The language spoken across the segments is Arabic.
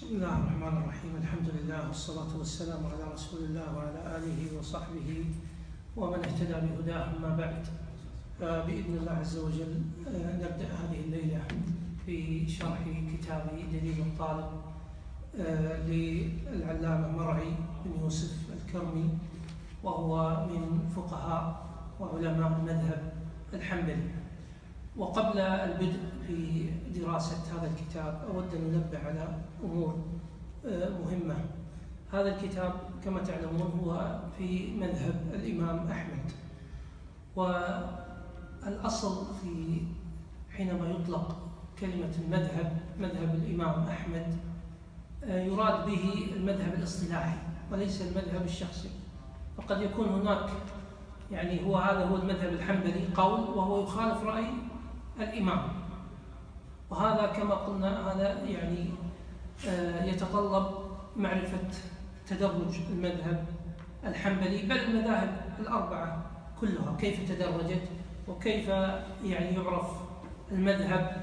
بسم الله الرحمن الرحيم. الحمد لله والصلاة والسلام على رسول الله وعلى آله وصحبه ومن اهتدى بهداه. أما بعد، بإذن الله عز وجل نبدأ هذه الليلة في شرح كتاب دليل الطالب للعلامة مرعي بن يوسف الكرمي، وهو من فقهاء وعلماء المذهب الحنبلي. وقبل البدء في دراسة هذا الكتاب أود أن أنبه على أمور مهمة. هذا الكتاب كما تعلمون هو في مذهب الإمام أحمد، والأصل في حينما يطلق كلمة المذهب، مذهب الإمام أحمد، يراد به المذهب الاصطلاحي وليس المذهب الشخصي. فقد يكون هناك هذا هو المذهب الحنبلي قول وهو يخالف رأي الإمام، وهذا كما قلنا هذا يتطلب معرفة تدرج المذهب الحنبلي، بل المذاهب الأربعة كلها كيف تدرجت وكيف يعرف المذهب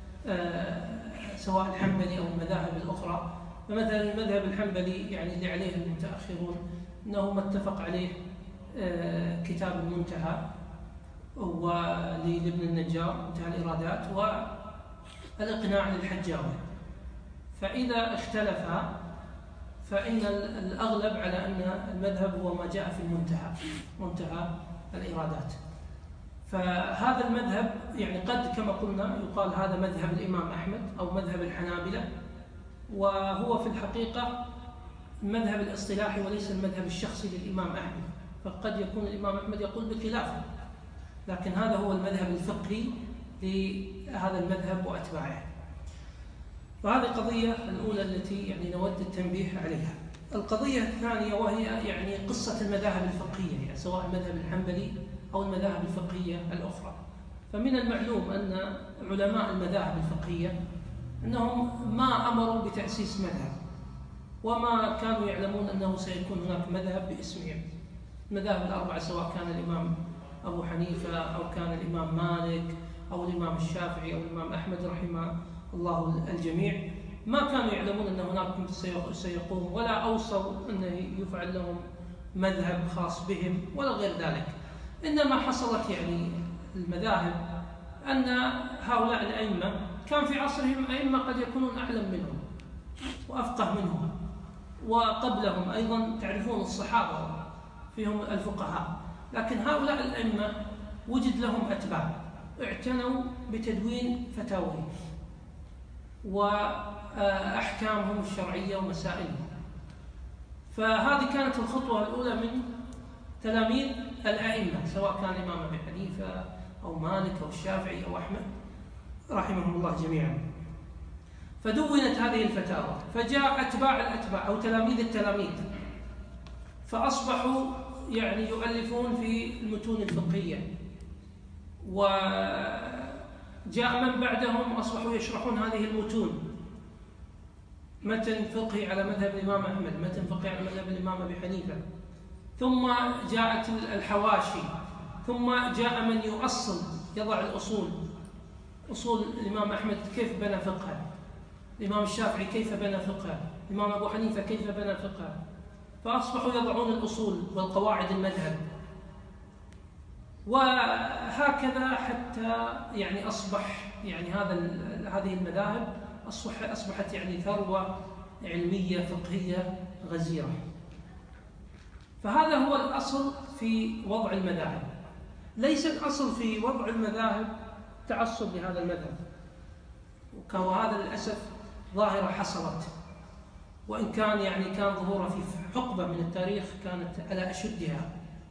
سواء الحنبلي أو المذاهب الأخرى. فمثلا المذهب الحنبلي اللي عليه المتأخرون أنه ما اتفق عليه كتاب المنتهى ولابن النجار منتهى الإرادات والإقناع للحجاوي، فإذا اختلفا فإن الأغلب على أن المذهب هو ما جاء في المنتهى، منتهى الإرادات. فهذا المذهب قد كما قلنا يقال هذا مذهب الإمام أحمد أو مذهب الحنابلة، وهو في الحقيقة المذهب الاصطلاحي وليس المذهب الشخصي للإمام أحمد. فقد يكون الإمام أحمد يقول بخلافه، لكن هذا هو المذهب الفقهي لهذا المذهب وأتباعه. وهذه القضية الأولى التي نود التنبيه عليها. القضية الثانية وهي قصة المذاهب الفقهية، سواء المذهب الحنبلي أو المذاهب الفقهية الأخرى. فمن المعلوم أن علماء المذاهب الفقهية أنهم ما أمروا بتأسيس مذهب، وما كانوا يعلمون أنه سيكون هناك مذهب باسمهم. المذاهب الأربعة سواء كان الإمام أبو حنيفة أو كان الإمام مالك أو الإمام الشافعي أو الإمام أحمد رحمه الله الجميع، ما كانوا يعلمون أن هناك سيقوم ولا أوصوا أن يفعل لهم مذهب خاص بهم ولا غير ذلك. إنما حصلت المذاهب أن هؤلاء الأئمة كان في عصرهم أئمة قد يكونون أعلم منهم وأفقه منهم، وقبلهم أيضا تعرفون الصحابة فيهم الفقهاء، لكن هؤلاء الأئمة وجد لهم أتباع اعتنوا بتدوين فتاويهم وأحكامهم الشرعية ومسائلهم. فهذه كانت الخطوة الأولى من تلاميذ الأئمة، سواء كان الإمام أبي حنيفة أو مالك أو الشافعي أو أحمد رحمهم الله جميعا. فدونت هذه الفتاوى، فجاء أتباع الأتباع أو تلاميذ التلاميذ، فأصبحوا يؤلفون في المتون الفقهية، وجاء من بعدهم أصبحوا يشرحون هذه المتون، متن فقهي على مذهب الإمام أحمد، متن فقهي على مذهب الإمام أبي حنيفة، ثم جاءت الحواشي، ثم جاء من يضع الأصول، أصول الإمام أحمد كيف بنى فقهه، الإمام الشافعي كيف بنى فقهه، الإمام أبو حنيفة كيف بنى فقهه، فأصبحوا يضعون الأصول والقواعد المذهب. وهكذا حتى أصبح هذه المذاهب أصبحت ثروة علمية فقهية غزيرة. فهذا هو الأصل في وضع المذاهب. ليس الأصل في وضع المذاهب تعصب لهذا المذهب، وهذا للأسف ظاهرة حصلت، وإن كان كان ظهورها في حقبة من التاريخ كانت على أشدها.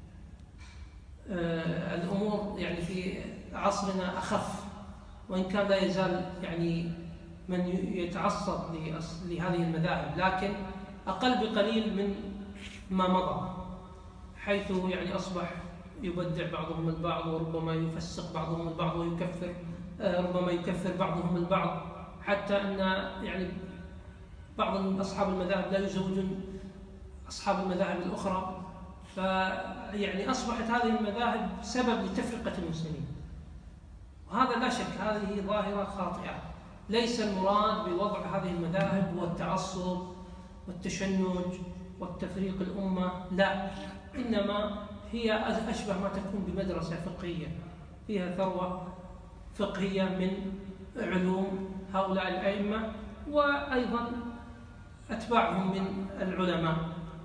الأمور في عصرنا أخف، وإن كان لا يزال من يتعصب لهذه المذاهب، لكن أقل بقليل من ما مضى، حيث أصبح يبدع بعضهم البعض، وربما يفسق بعضهم البعض ويكفر، ربما يكفر بعضهم البعض، حتى أن بعض أصحاب المذاهب لا يزوجون أصحاب المذاهب الأخرى. أصبحت هذه المذاهب سبب لتفرقة المسلمين، وهذا لا شك هذه ظاهرة خاطئة ليس المراد بوضع هذه المذاهب هو التعصب والتشنج والتفريق الأمة، لا، إنما هي أشبه ما تكون بمدرسة فقهية فيها ثروة فقهية من علوم هؤلاء الأئمة وأيضا أتباعهم من العلماء.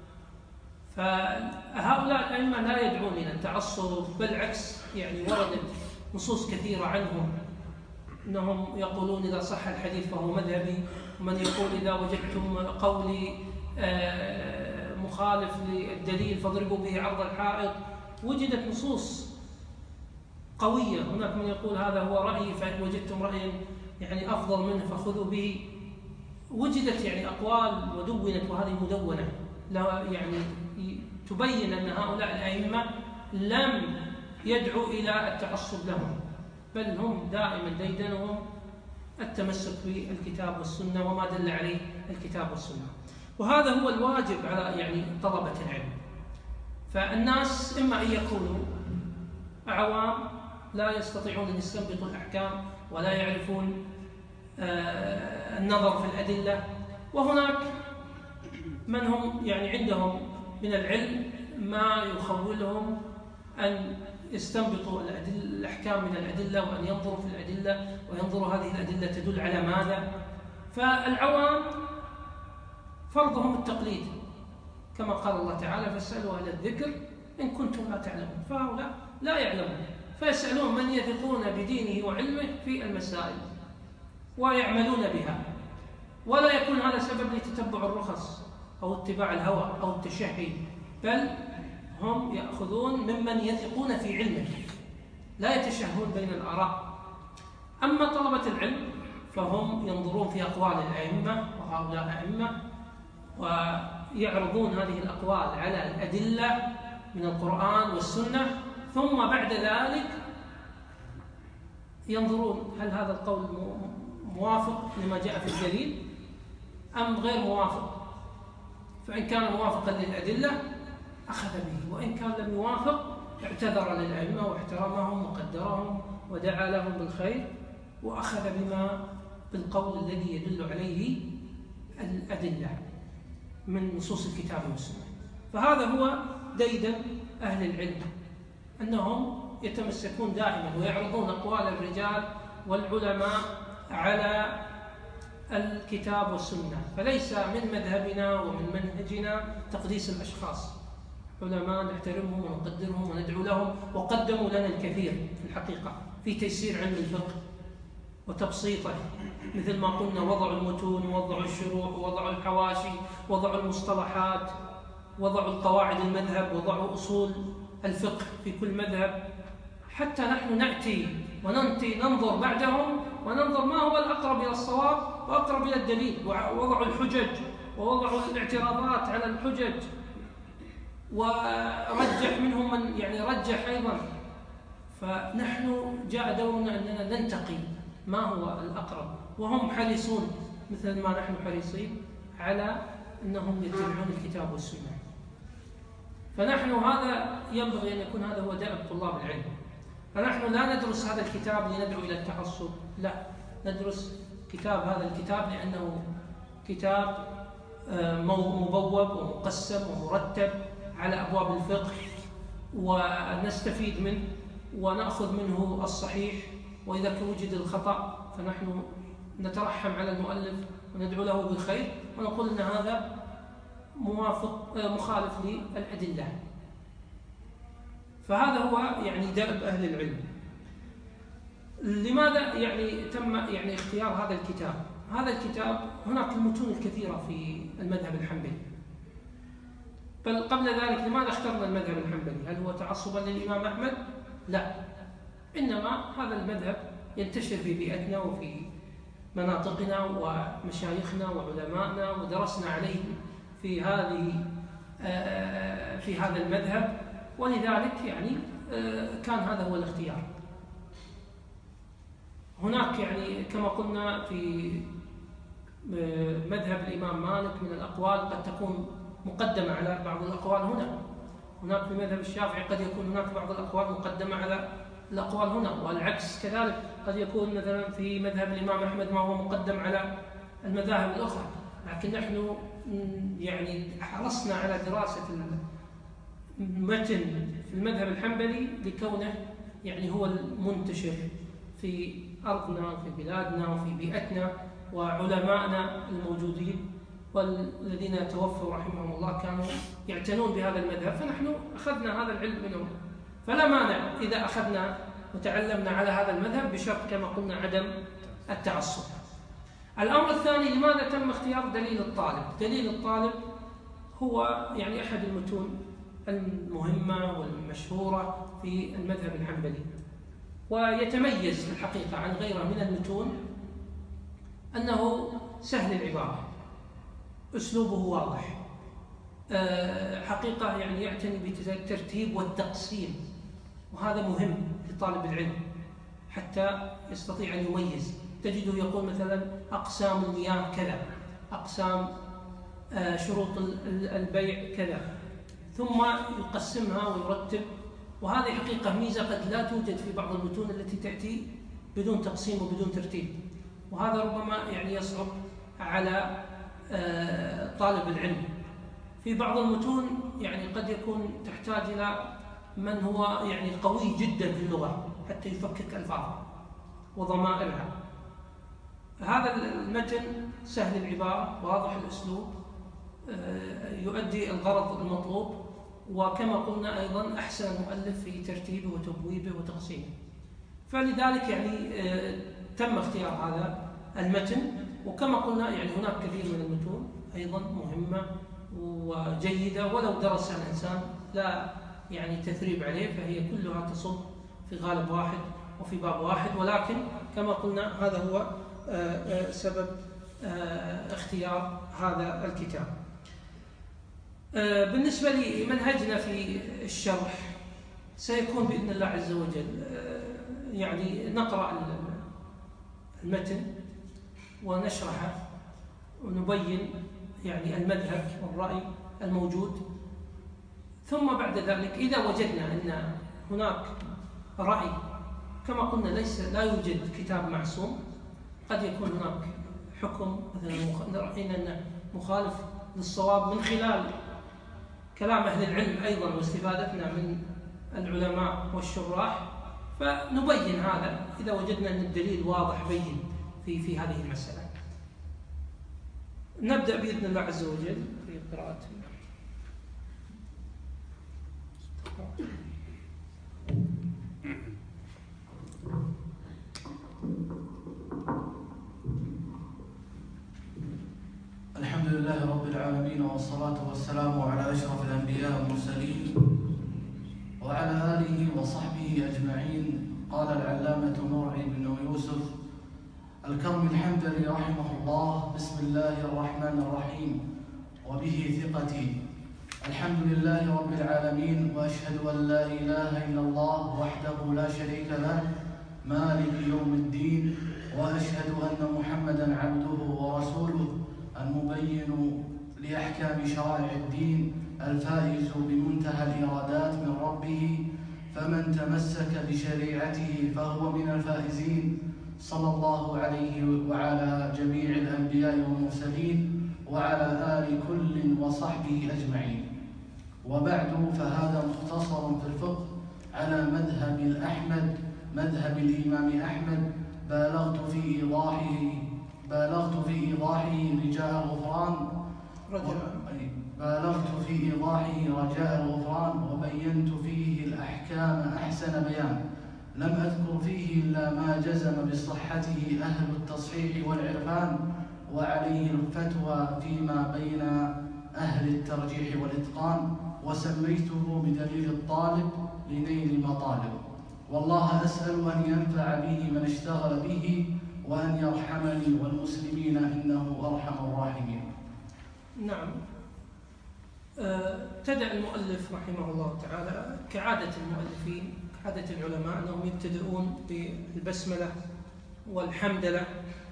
فهؤلاء الأئمة لا يدعون إلى التعصب، بالعكس يعني وردت نصوص كثيرة عنهم أنهم يقولون إذا صح الحديث فهو مذهبي، ومن يقول إذا وجدتم قولي مخالف للدليل فاضربوا به عرض الحائط. وجدت نصوص قوية، هناك من يقول هذا هو رأيي فإن وجدتم رأيا يعني أفضل منه فخذوا به. وجدت يعني أقوال ودونت، وهذه مدونة يعني تبين أن هؤلاء الأئمة لم يدعوا إلى التعصب لهم، بل هم دائما ديدنهم التمسك بالكتاب والسنة وما دل عليه الكتاب والسنة. وهذا هو الواجب على يعني طلبة العلم. فالناس إما أن يكونوا عوام لا يستطيعون أن يستنبطوا الأحكام ولا يعرفون النظر في الأدلة، وهناك من هم يعني عندهم من العلم ما يخولهم أن يستنبطوا الأحكام من الأدلة وأن ينظروا في الأدلة وينظروا هذه الأدلة تدل على ماذا. فالعوام فرضهم التقليد كما قال الله تعالى فاسألوا أهل الذكر إن كنتم لا تعلمون. فهؤلاء لا يعلمون فيسألون من يثقون بدينه وعلمه في المسائل ويعملون بها، ولا يكون هذا سبب لتتبع الرخص أو اتباع الهوى أو التشهي، بل هم يأخذون ممن يثقون في علمه لا يتشهون بين الآراء. أما طلبة العلم فهم ينظرون في أقوال الأئمة، وهؤلاء أئمة، ويعرضون هذه الأقوال على الأدلة من القرآن والسنة، ثم بعد ذلك ينظرون هل هذا القول موافق لما جاء في الدليل أم غير موافق. فإن كان موافقا للأدلة أخذ به، وإن كان لم يوافق اعتذر للأئمة واحترمهم وقدرهم ودعا لهم بالخير وأخذ بما بالقول الذي يدل عليه الأدلة من نصوص الكتاب والسنة. فهذا هو ديدن أهل العلم، أنهم يتمسكون دائما ويعرضون أقوال الرجال والعلماء على الكتاب والسنة. فليس من مذهبنا ومن منهجنا تقديس الأشخاص، علماء نحترمهم ونقدرهم وندعو لهم، وقدموا لنا الكثير في الحقيقة في تيسير علم الفقه وتبسيطه، مثل ما قلنا وضعوا المتون ووضعوا الشروح ووضعوا الحواشي ووضعوا المصطلحات، وضعوا القواعد المذهب، وضعوا أصول الفقه في كل مذهب، حتى نحن نأتي ننظر بعدهم وننظر ما هو الأقرب إلى الصواب وأقرب إلى الدليل. ووضعوا الحجج ووضعوا الاعتراضات على الحجج، ورجح منهم من يعني رجح أيضا. فنحن جاء دورنا أننا ننتقي ما هو الأقرب، وهم حريصون مثل ما نحن حريصين على أنهم يتبعون الكتاب والسنة. فنحن هذا ينبغي أن يكون هذا هو دأب طلاب العلم. فنحن لا ندرس هذا الكتاب لندعو إلى التعصب، لا، ندرس هذا الكتاب لأنه كتاب مبوب ومقسم ومرتب على أبواب الفقه، ونستفيد منه ونأخذ منه الصحيح، وإذا وجد الخطأ فنحن نترحم على المؤلف وندعو له بالخير ونقول أن هذا مخالف للأدلة. فهذا هو يعني دأب أهل العلم. لماذا يعني تم يعني اختيار هذا الكتاب؟ هذا الكتاب هناك المتون الكثيرة في المذهب الحنبلي، بل قبل ذلك لماذا اخترنا المذهب الحنبلي؟ هل هو تعصبا للإمام أحمد؟ لا، إنما هذا المذهب ينتشر في بيئتنا وفي مناطقنا ومشايخنا وعلمائنا، ودرسنا عليه في هذا المذهب، ولذلك يعني كان هذا هو الاختيار. هناك يعني كما قلنا في مذهب الإمام مالك من الأقوال قد تكون مقدمة على بعض الأقوال هناك في مذهب الشافعي قد يكون هناك بعض الأقوال مقدمة على الأقوال هنا، والعكس كذلك قد يكون مثلا في مذهب الإمام أحمد ما هو مقدم على المذاهب الأخرى، لكن نحن يعني حرصنا على دراسة المتن في المذهب الحنبلي لكونه يعني هو المنتشر في أرضنا وفي بلادنا وفي بيئتنا، وعلمائنا الموجودين والذين توفوا رحمهم الله كانوا يعتنون بهذا المذهب، فنحن أخذنا هذا العلم منهم. فلا مانع إذا أخذنا وتعلمنا على هذا المذهب بشرط كما قلنا عدم التعصب. الأمر الثاني، لماذا تم اختيار دليل الطالب؟ دليل الطالب هو يعني أحد المتون المهمة والمشهورة في المذهب الحنبلي، ويتميز في الحقيقة عن غيره من المتون أنه سهل العبارة، أسلوبه واضح، حقيقة يعني يعتني بالترتيب والتقسيم، وهذا مهم لطالب العلم حتى يستطيع أن يميز. تجده يقول مثلا أقسام المياه كذا، أقسام شروط البيع كذا، ثم يقسمها ويرتب، وهذه حقيقة ميزة قد لا توجد في بعض المتون التي تأتي بدون تقسيم وبدون ترتيب، وهذا ربما يعني يصعب على طالب العلم. في بعض المتون يعني قد يكون تحتاج إلى من هو يعني قوي جدا في اللغة حتى يفكك ألفاظها وضمائرها. هذا المتن سهل العبارة، واضح الأسلوب، يؤدي الغرض المطلوب، وكما قلنا أيضا أحسن مؤلف في ترتيبه وتبويبه وتقسيمه. فلذلك يعني تم اختيار هذا المتن. وكما قلنا يعني هناك كثير من المتون أيضا مهمة وجيدة، ولو درسها الإنسان لا يعني تثريب عليه، فهي كلها تصب في غالب واحد وفي باب واحد، ولكن كما قلنا هذا هو سبب اختيار هذا الكتاب. بالنسبة لمنهجنا في الشرح سيكون بإذن الله عز وجل يعني نقرأ المتن ونشرحه ونبين يعني المذهب والرأي الموجود، ثم بعد ذلك إذا وجدنا أن هناك رأي، كما قلنا لا يوجد كتاب معصوم، قد يكون هناك حكم مثلا رأينا أنه مخالف للصواب من خلال كلام أهل العلم أيضا واستفادتنا من العلماء والشراح، فنبين هذا إذا وجدنا أن الدليل واضح بين في هذه المسألة. نبدأ بإذن الله عز وجل في قراءة. الحمد لله رب العالمين، والصلاة والسلام على أشرف الأنبياء والمرسلين وعلى آله وصحبه أجمعين. قال العلامة مرعي بن يوسف الكرم الحنبلي رحمه الله: بسم الله الرحمن الرحيم، وبه ثقتي. الحمد لله رب العالمين، وأشهد أن لا إله إلا الله وحده لا شريك له مالك يوم الدين، وأشهد أن محمدا عبده ورسوله المبين لأحكام شرائع الدين، الفائز بمنتهى الإرادات من ربه، فمن تمسك بشريعته فهو من الفائزين. صلى الله عليه وعلى جميع الأنبياء والمرسلين وعلى آل كل وصحبه أجمعين. وبعد، فهذا مختصر في الفقه على مذهب الإمام أحمد. بالغت في إيضاحه رجاء الغفران، وبينت فيه الأحكام أحسن بيان. لم أذكر فيه إلا ما جزم بصحته أهل التصحيح والعرفان، وعليه الفتوى فيما بين أهل الترجيح والإتقان، وسميته بدليل الطالب لنيل مطالب. والله أسأل أن ينفع به من اشتغل به، وأن يرحمني والمسلمين إنه أرحم الراحمين. نعم. ابتدأ المؤلف رحمه الله تعالى كعادة المؤلفين، كعادة العلماء، أنهم يبتدئون بالبسملة والحمدلة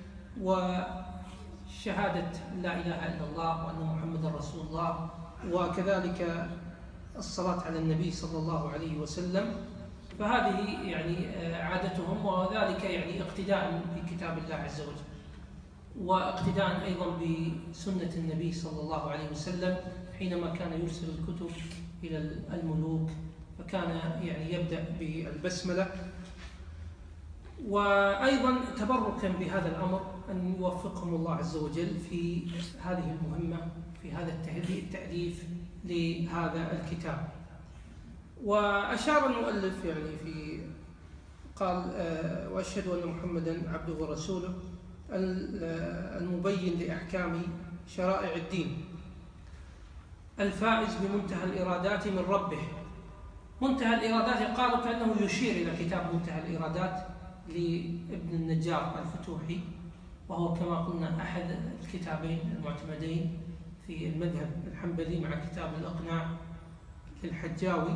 وشهادة لا إله إلا الله وأن محمد رسول الله، وكذلك الصلاة على النبي صلى الله عليه وسلم. فهذه يعني عادتهم، وذلك يعني اقتداء بكتاب الله عز وجل، واقتداء أيضا بسنة النبي صلى الله عليه وسلم حينما كان يرسل الكتب إلى الملوك، فكان يعني يبدأ بالبسملة. وأيضا تبركا بهذا الأمر أن يوفقهم الله عز وجل في هذه المهمة، في هذا التأليف لهذا الكتاب. وأشار المؤلف يعني في قال وأشهد أن محمدا عبده ورسوله المبين لأحكام شرائع الدين الفائز بمنتهى الإرادات من ربه. منتهى الإرادات قالوا كأنه يشير إلى كتاب منتهى الإرادات لابن النجار الفتوحي، وهو كما قلنا أحد الكتابين المعتمدين في المذهب الحنبلي مع كتاب الإقناع للحجاوي.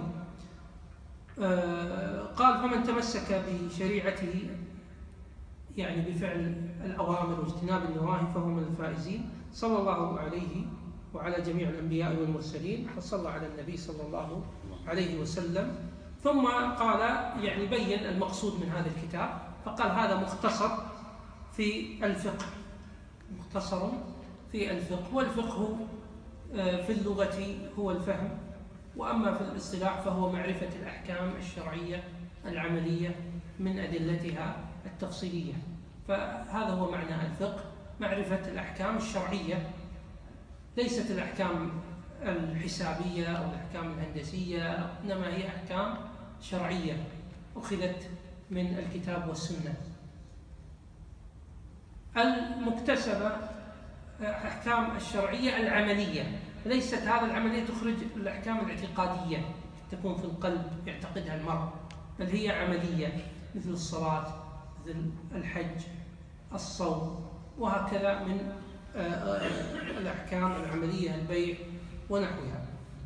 قال فمن تمسك بشريعته يعني بفعل الأوامر واجتناب النواهي فهو من الفائزين. صلى الله عليه وعلى جميع الأنبياء والمرسلين، وصلى على النبي صلى الله عليه وسلم. ثم قال يعني بين المقصود من هذا الكتاب، فقال هذا مختصر في الفقه، مختصر في الفقه، والفقه في اللغة هو الفهم، وأما في الاصطلاح فهو معرفة الأحكام الشرعية العملية من أدلتها التفصيلية. فهذا هو معنى الفقه، معرفة الأحكام الشرعية، ليست الأحكام الحسابية أو الأحكام الهندسية، إنما هي أحكام شرعية أخذت من الكتاب والسنة المكتسبة. أحكام الشرعية العملية، ليست هذا العملية تخرج الأحكام الاعتقادية تكون في القلب يعتقدها المرء، بل هي عملية مثل الصلاة، مثل الحج، الصوم، وهكذا من الأحكام العملية، البيع ونحوها.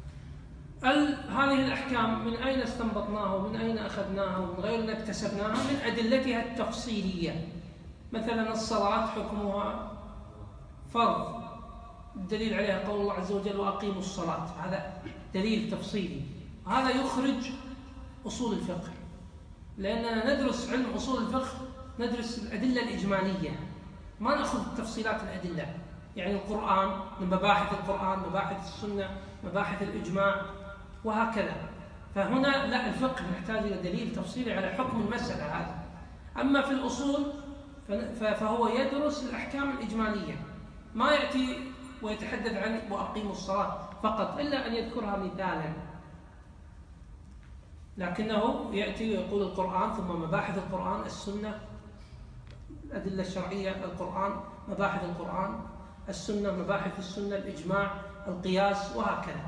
هذه الأحكام من أين استنبطناها ومن أين أخذناها ومن غير أن اكتسبناها؟ من أدلتها التفصيلية. مثلا الصلاة حكمها فرض، الدليل عليها قول الله عز وجل وأقيموا الصلاة، هذا دليل تفصيلي، وهذا يخرج أصول الفقه، لأننا ندرس علم أصول الفقه ندرس الأدلة الإجمالية، ما نأخذ تفصيلات الأدلة. يعني القرآن من مباحث القرآن، مباحث السنة، مباحث الإجماع، وهكذا. فهنا لا، الفقه نحتاج إلى دليل تفصيلي على حكم المسألة هذه. أما في الأصول فهو يدرس الأحكام الإجمالية، ما يأتي ويتحدث عن وأقيموا الصلاة فقط، إلا أن يذكرها مثالا، لكنه يأتي ويقول القرآن ثم مباحث القرآن، السنة، الأدلة الشرعية، القرآن، مباحث القرآن، السنة، مباحث السنة، الإجماع، القياس، وهكذا.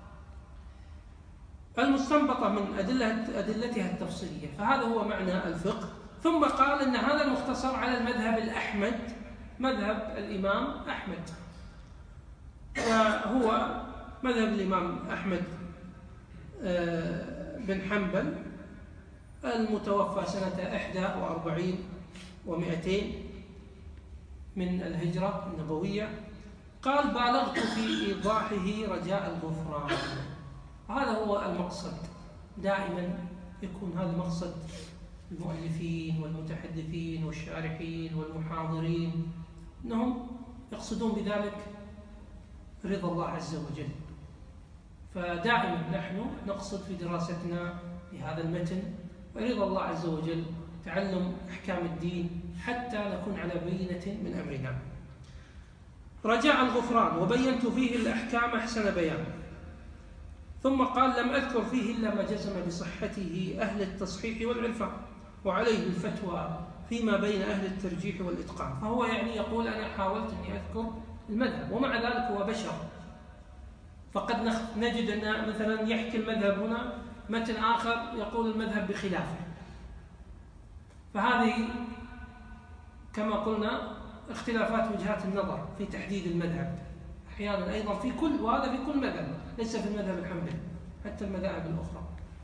المستنبطة من أدلتها التفصيلية، فهذا هو معنى الفقه. ثم قال إن هذا المختصر على المذهب الأحمد، مذهب الإمام أحمد، وهو مذهب الإمام أحمد بن حنبل المتوفى سنة 41 و200 من الهجرة النبوية. قال بالغت في إيضاحه رجاء الغفران. هذا هو المقصد، دائما يكون هذا مقصد المؤلفين والمتحدثين والشارحين والمحاضرين، أنهم يقصدون بذلك رضا الله عز وجل. فدائما نحن نقصد في دراستنا لهذا المتن رضا الله عز وجل، تعلم أحكام الدين حتى نكون على بينة من أمرنا. رجاء الغفران وبينت فيه الأحكام أحسن بيان. ثم قال لم أذكر فيه إلا ما جزم بصحته أهل التصحيح والعرفان، وعليه الفتوى فيما بين أهل الترجيح والإتقان. فهو يعني يقول أنا حاولت أني أذكر المذهب، ومع ذلك هو بشر، فقد نجد أن مثلا يحكي المذهب هنا، متن آخر يقول المذهب بخلافه. فهذه كما قلنا اختلافات وجهات النظر في تحديد المذهب أحيانا أيضا في كل، وهذا في كل مذهب، ليس في المذهب الحنبلي، حتى المذاهب الأخرى.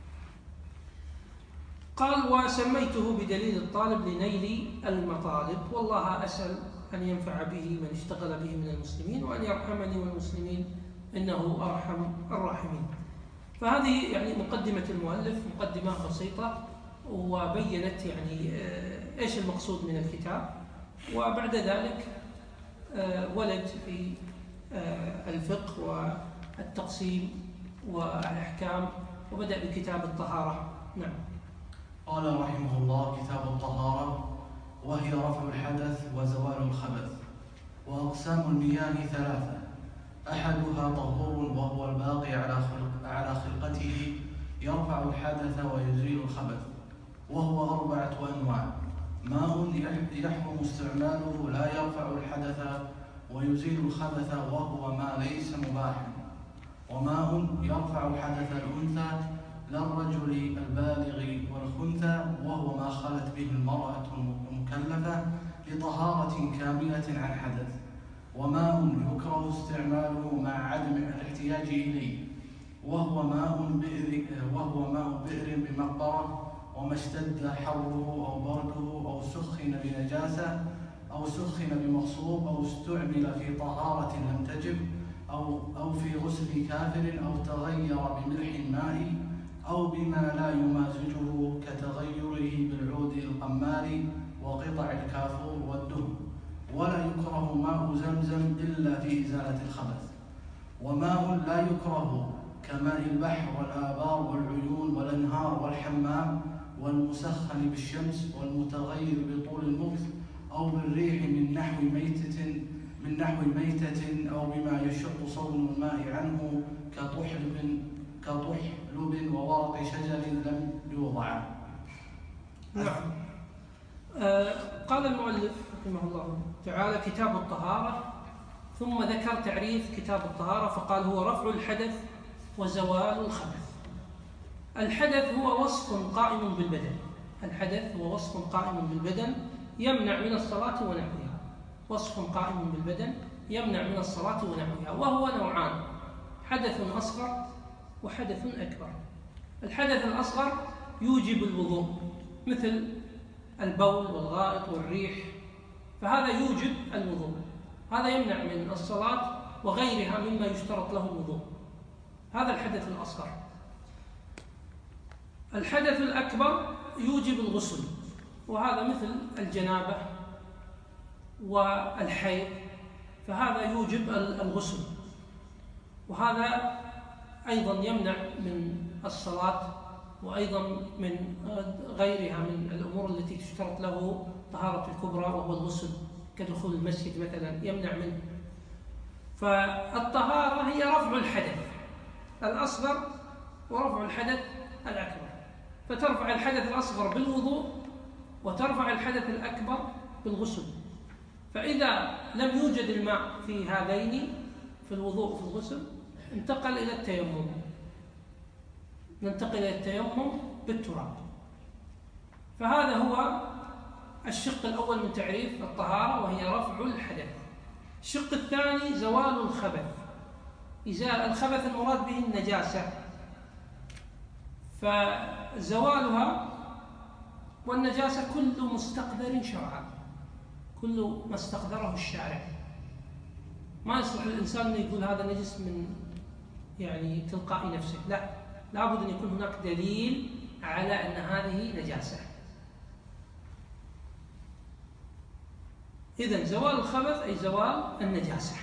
قال وسميته بدليل الطالب لنيل المطالب، والله أسأل أن ينفع به من اشتغل به من المسلمين، وأن يرحمني والمسلمين إنه أرحم الراحمين. فهذه يعني مقدمة المؤلف، مقدمة بسيطة وبينت يعني إيش المقصود من الكتاب، وبعد ذلك ولد في الفقه والتقسيم والأحكام، وبدأ بكتاب الطهارة. نعم. قال رحمه الله: كتاب الطهارة، وهي رفع الحدث وزوال الخبث. وأقسام المياه ثلاثة: أحدها طهور وهو الباقي على خلقته يرفع الحدث ويزيل الخبث، وهو 4 أنواع: ماء يحرم استعماله لا يرفع الحدث ويزيل الخبث وهو ما ليس مباحا، وماء يرفع حدث الأنثى لا الرجل البالغ والخنثى وهو ما خلت به المرأة المكلفة لطهارة كاملة عن حدث، وماء يكره استعماله مع عدم الاحتياج إليه وهو ماء بئر بمقبرة وما اشتد حره أو برده أو سخن بنجاسة أو سخن بمغصوب أو استعمل في طهارة لم تجب أو في غسل كافر أو تغير بملح الماء أو بما لا يمازجه كتغيره بالعود القمار وقطع الكافور والدهن. ولا يكره ماء زمزم إلا في إزالة الخبث. وماء لا يكره كماء البحر والآبار والعيون والأنهار والحمام والمسخن بالشمس والمتغير بطول المكث أو بالريح من نحو ميتة أو بما يشق صون الماء عنه كطحلب وورق شجر لم يوضع. نعم. قال المؤلف رحمه الله تعالى: كتاب الطهارة، ثم ذكر تعريف كتاب الطهارة فقال: هو رفع الحدث وزوال الخبث. الحدث هو وصف قائم بالبدن، الحدث هو وصف قائم بالبدن يمنع من الصلاة ونحوها، وصف قائم بالبدن يمنع من الصلاة ونحوها، وهو نوعان: حدث أصغر وحدث أكبر. الحدث الأصغر يوجب الوضوء مثل البول والغائط والريح، فهذا يوجب الوضوء، هذا يمنع من الصلاة وغيرها مما يشترط له الوضوء، هذا الحدث الأصغر. الحدث الأكبر يوجب الغسل، وهذا مثل الجنابة والحيض، فهذا يوجب الغسل، وهذا أيضا يمنع من الصلاة وأيضا من غيرها من الأمور التي تشترط له طهارة الكبرى وهو الغسل كدخول المسجد مثلا يمنع منه. فالطهارة هي رفع الحدث الأصغر ورفع الحدث الأكبر، فترفع الحدث الأصغر بالوضوء وترفع الحدث الأكبر بالغسل. فإذا لم يوجد الماء في هذين في الوضوء وفي الغسل ننتقل إلى التيمم بالتراب. فهذا هو الشق الأول من تعريف الطهارة، وهي رفع الحدث. الشق الثاني زوال الخبث. الخبث المراد به النجاسة، فزوالها والنجاسة كل مستقدر شرعا، كل ما استقدره الشارع. ما يصلح الإنسان أن يقول هذا نجس من تلقاء نفسه، لا، لابد أن يكون هناك دليل على أن هذه نجاسة. إذن زوال الخبث أي زوال النجاسة.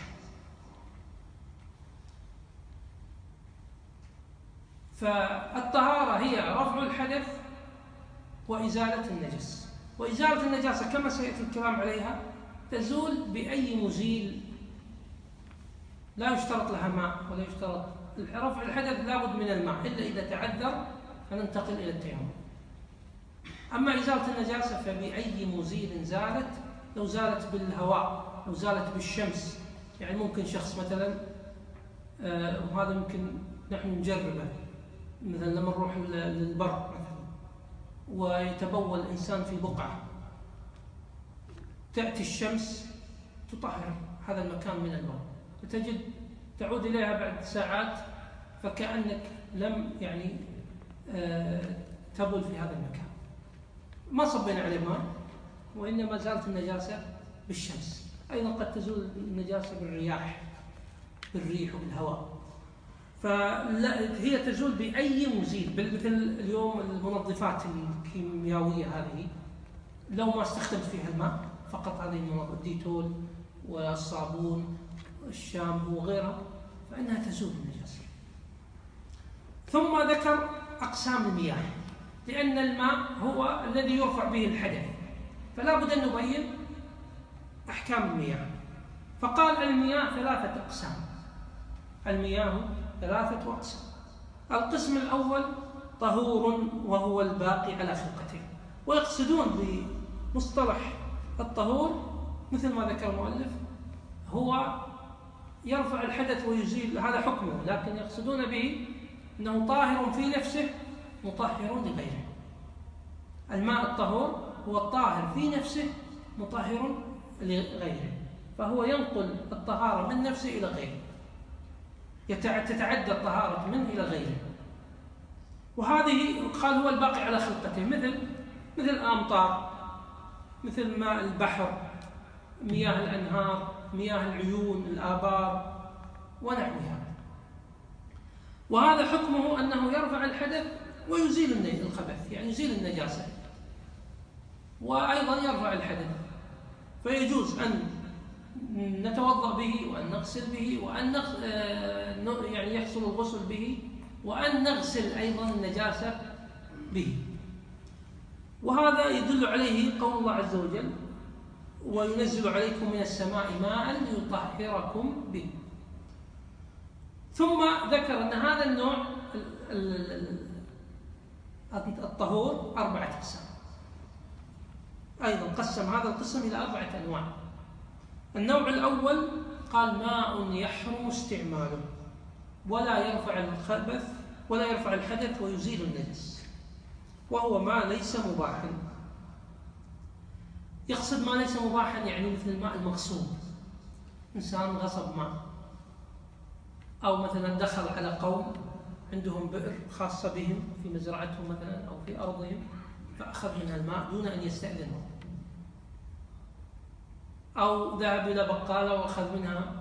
فالطهارة هي رفع الحدث وإزالة النجس، وإزالة النجاسة كما سيأتي الكلام عليها تزول بأي مزيل، لا يشترط لها ماء ولا يشترط. رفع الحدث لابد من الماء إلا إذا تعذر فننتقل إلى التيمم. أما إزالة النجاسة فبأي مزيل زالت، لو زالت بالهواء، لو زالت بالشمس، ممكن شخص مثلا وهذا ممكن نحن نجربه، مثلا لما نروح للبر مثلا ويتبول الإنسان في بقعة، تأتي الشمس تطهر هذا المكان من البول، فتجد تعود إليها بعد ساعات فكأنك لم تبول في هذا المكان، ما صبينا عليه ماء وإنما زالت النجاسة بالشمس. أيضا قد تزول النجاسة بالرياح، بالريح وبالهواء. فهي تزول بأي مزيل، مثل اليوم المنظفات الكيميائية هذه لو ما استخدمت فيها الماء فقط، هذه الديتول والصابون والشامبو وغيرها، فإنها تزول النجاسة. ثم ذكر أقسام المياه، لأن الماء هو الذي يرفع به الحدث، فلا بد أن نبين أحكام المياه. فقال المياه 3 أقسام. المياه 3 أقسام. القسم الأول طهور وهو الباقي على خلقته، ويقصدون بمصطلح الطهور مثل ما ذكر المؤلف هو يرفع الحدث ويزيل، هذا حكمه، لكن يقصدون به أنه طاهر في نفسه مطهر لغيره. الماء الطهور هو الطاهر في نفسه مطهر لغيره، فهو ينقل الطهارة من نفسه إلى غيره، تتعدى الطهارة منه إلى غيره. وهذه قال هو الباقي على خلقته، مثل الأمطار، مثل ماء البحر، مياه الأنهار، مياه العيون، الآبار ونحوها. وهذا حكمه أنه يرفع الحدث ويزيل الخبث، يعني يزيل النجاسة، وأيضا يرفع الحدث، فيجوز أن نتوضأ به وأن نغسل به وأن يعني يحصل الغسل به وأن نغسل أيضا النجاسة به. وهذا يدل عليه قول الله عز وجل: وينزل عليكم من السماء ماء ليطهركم به. ثم ذكر أن هذا النوع الطهور 4 أقسام، أيضا قسم هذا القسم إلى 4 أنواع. النوع الأول قال ماء يحرم استعماله ولا يرفع الخبث ولا يرفع الحدث ويزيل النجس، وهو ما ليس مباحا. يقصد ما ليس مباحا يعني مثل الماء المغصوب، إنسان غصب ماء، أو مثلا دخل على قوم عندهم بئر خاصة بهم في مزرعتهم مثلا أو في أرضهم، فأخذ منها الماء دون أن يستأذنه، أو ذهب إلى بقالة وأخذ منها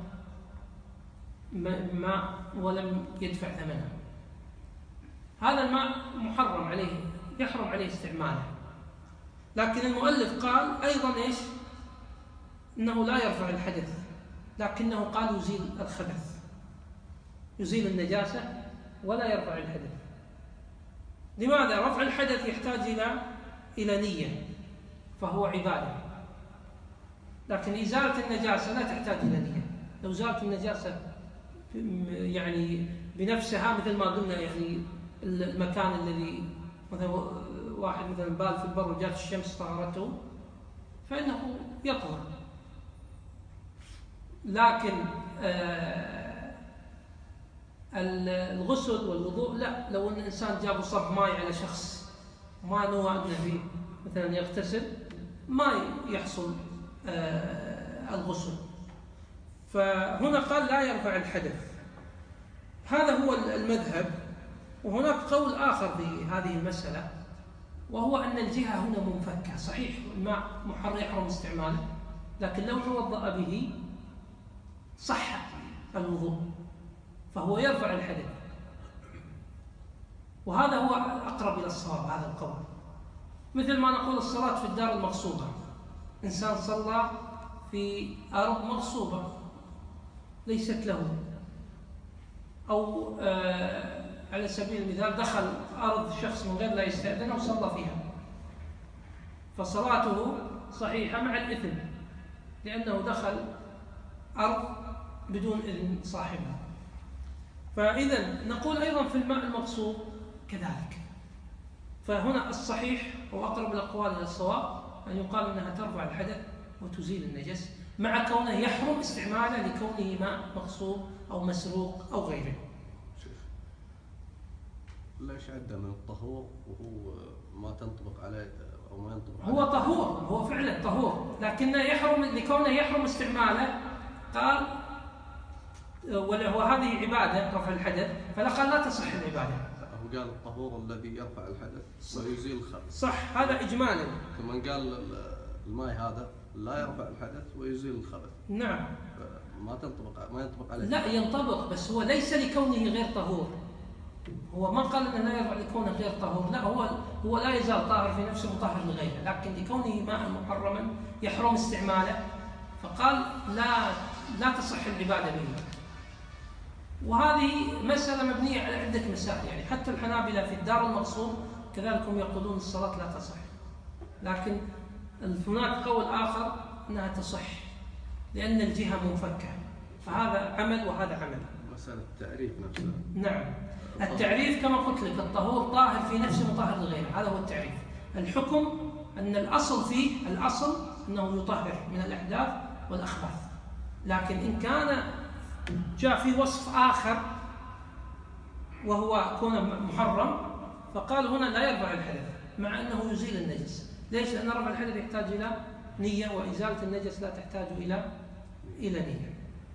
ماء ولم يدفع ثمنها، هذا الماء محرم عليه، يحرم عليه استعماله. لكن المؤلف قال أيضا إيش؟ إنه لا يرفع الحدث، لكنه قال يزيل الخبث، يزيل النجاسة ولا يرفع الحدث. لماذا؟ رفع الحدث يحتاج إلى نية، فهو عبادة، لكن إزالة النجاسة لا تحتاج إلى نية. لو زالت النجاسة يعني بنفسها مثل ما قلنا، يعني المكان الذي مثلا واحد مثلا بال في البر وجات الشمس طهرته فإنه يطهر. لكن الغسل والوضوء لا، لو أن الإنسان جاب صب ماء على شخص ما نوى أنه فيه مثلا يغتسل ما يحصل الغسل، فهنا قال لا يرفع الحدث. هذا هو المذهب. وهناك قول آخر في هذه المسألة، وهو أن الجهة هنا منفكة. صحيح الماء يحرم استعماله، لكن لو توضأ به صح الوضوء، فهو يرفع الحدث، وهذا هو أقرب إلى الصواب هذا القول. مثل ما نقول الصلاة في الدار المغصوبة، إنسان صلى في أرض مغصوبة ليست له، أو على سبيل المثال دخل أرض شخص من غير لا يستأذن وصلى فيها، فصلاته صحيحة مع الإثم، لأنه دخل أرض بدون إذن صاحبها. فإذا نقول أيضا في الماء المغصوب كذلك. فهنا الصحيح وأقرب الأقوال إلى الصواب أن يقال أنها ترفع الحدث وتزيل النجس، مع كونه يحرم استعماله لكونه ماء مغصوب أو مسروق أو غيره. ليش عدى من الطهور وهو ما تنطبق عليه أو ما ينطبق عليه؟ هو طهور، هو فعلا طهور، لكنه يحرم لكونه يحرم استعماله. قال وهذه عبادة رفع الحدث، فلا قال لا تصح العبادة. هو قال الطهور الذي يرفع الحدث ويزيل الخبث. صح، هذا إجمالا. ثم قال الماء هذا لا يرفع الحدث ويزيل الخبث. نعم. ما ينطبق عليه. لا ينطبق، بس هو ليس لكونه غير طهور. هو ما قال انه لا يرفع لكونه غير طهور، لا، هو لا يزال طاهر في نفسه مطهر لغيره، لكن لكونه ماء محرما يحرم استعماله، فقال لا تصح العباده به. وهذه مسألة مبنية على عدة مسائل، يعني حتى الحنابلة في الدار المقصود كذلك هم يقولون الصلاة لا تصح، لكن هناك قول آخر أنها تصح لأن الجهة منفكة، فهذا عمل وهذا عمل. مسألة التعريف نفسها. نعم، التعريف كما قلت لك الطهور طاهر في نفسه مطهر لغيره، هذا هو التعريف. الحكم أن الأصل أنه يطهر من الأحداث والأخباث، لكن إن كان جاء في وصف آخر وهو كون محرم، فقال هنا لا يرفع الحدث مع أنه يزيل النجس. ليش؟ لأن رفع الحدث يحتاج إلى نية، وإزالة النجس لا تحتاج إلى نية.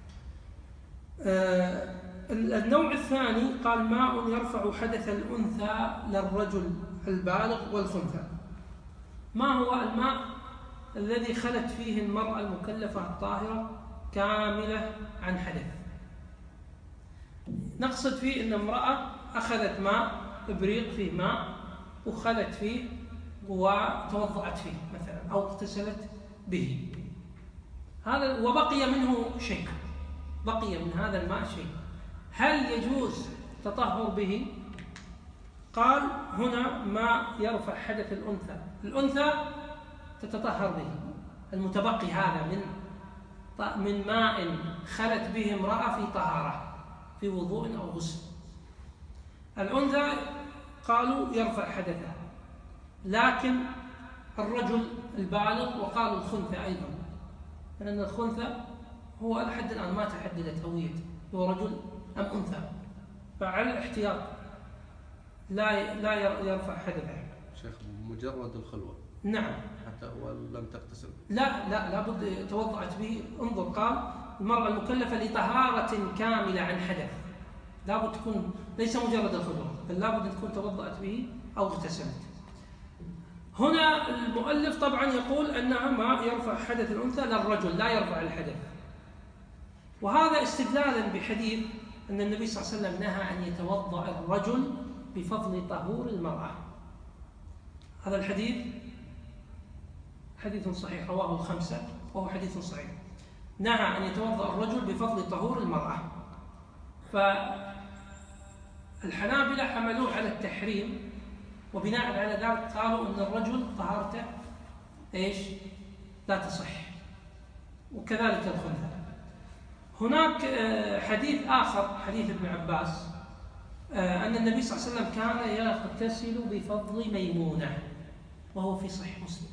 النوع الثاني قال ماء يرفع حدث الأنثى للرجل البالغ والخنثى. ما هو الماء الذي خلت فيه المرأة المكلفة الطاهرة كاملة عن حدث؟ نقصد فيه أن امرأة أخذت ماء إبريق فيه ماء وخلت فيه وتوضأت فيه مثلا أو اغتسلت به، هذا وبقي منه شيء، بقي من هذا الماء شيء، هل يجوز تطهر به؟ قال هنا ما يرفع حدث الأنثى تتطهر به، المتبقي هذا من ماء خلت به امرأة في طهارة في وضوء أو غسل. الأنثى قالوا يرفع حدثها، لكن الرجل البالغ وقالوا الخنثى أيضا، لأن الخنثى هو لحد الآن ما تحددت هويته هو رجل أم أنثى، فعلى الاحتياط لا يرفع حدثه. شيخ مجرد الخلوة. نعم. حتى ولم تغتسل. لابد توضأت به. انظر، قال المرأة المكلفة لطهارة كاملة عن حدث، لابد تكون ليس مجرد الخلوة، بل لابد تكون توضأت به أو اغتسلت. هنا المؤلف طبعا يقول أنها ما يرفع حدث الأنثى للرجل، لا يرفع الحدث، وهذا استدلالا بحديث أن النبي صلى الله عليه وسلم نهى أن يتوضأ الرجل بفضل طهور المرأة. هذا الحديث حديث صحيح رواه الخمسة وهو حديث صحيح، نهى أن يتوضأ الرجل بفضل طهور المرأة. فالحنابلة حملوه على التحريم، وبناء على ذلك قالوا أن الرجل طهارته لا تصح، وكذلك الخنثى. هناك حديث آخر، حديث ابن عباس، أن النبي صلى الله عليه وسلم كان يغتسل بفضل ميمونة، وهو في صحيح مسلم.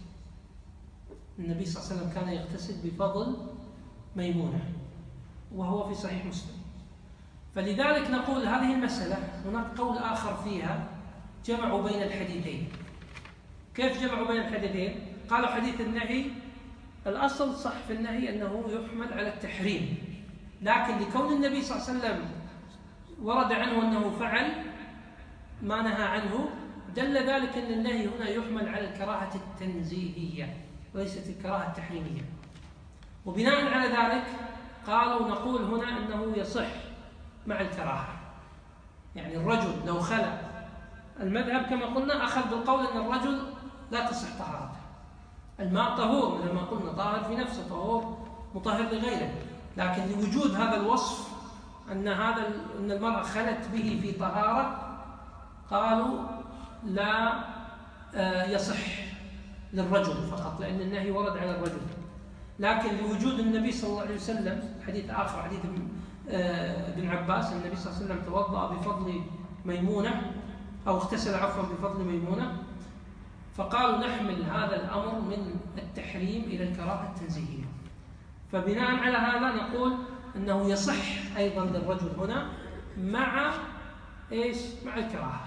النبي صلى الله عليه وسلم كان يغتسل بفضل ميمونة وهو في صحيح مسلم. فلذلك نقول هذه المسألة هناك قول آخر فيها جمعوا بين الحديثين. كيف جمعوا بين الحديثين؟ قالوا حديث النهي الأصل صح في النهي أنه يحمل على التحريم، لكن لكون النبي صلى الله عليه وسلم ورد عنه أنه فعل ما نهى عنه، دل ذلك أن النهي هنا يحمل على الكراهة التنزيهية وليست الكراهة التحريمية. وبناء على ذلك قالوا نقول هنا أنه يصح مع الكراهة، يعني الرجل لو خلى، المذهب كما قلنا أخذ بالقول أن الرجل لا تصح طهارته، الماء طهور مثل ما قلنا، طاهر في نفسه، طهور مطهر لغيره، لكن لوجود هذا الوصف أن المرأة خلت به في طهارة، قالوا لا يصح للرجل فقط، لأن النهي ورد على الرجل. لكن لوجود النبي صلى الله عليه وسلم، حديث آخر حديث ابن عباس، النبي صلى الله عليه وسلم توضأ بفضل ميمونة أو اغتسل عفوا بفضل ميمونة، فقالوا نحمل هذا الأمر من التحريم إلى الكراهة التنزيهية. فبناء على هذا نقول أنه يصح أيضا للرجل هنا مع الكراهة.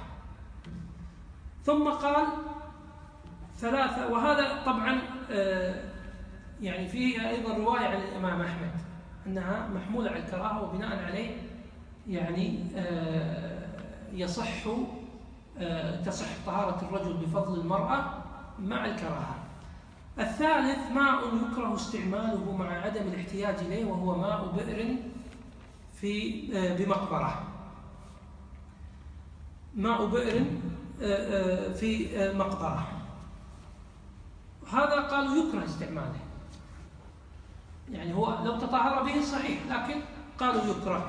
ثم قال ثلاثة، وهذا طبعا يعني فيه أيضا رواية عن الإمام أحمد أنها محمولة على الكراهة، وبناء عليه يعني تصح طهارة الرجل بفضل المرأة مع الكراهة. الثالث ماء يكره استعماله مع عدم الاحتياج إليه، وهو ماء بئر بمقبرة. ماء بئر في مقبرة، هذا قالوا يكره استعماله، يعني هو لو تطهر به صحيح، لكن قالوا يكره.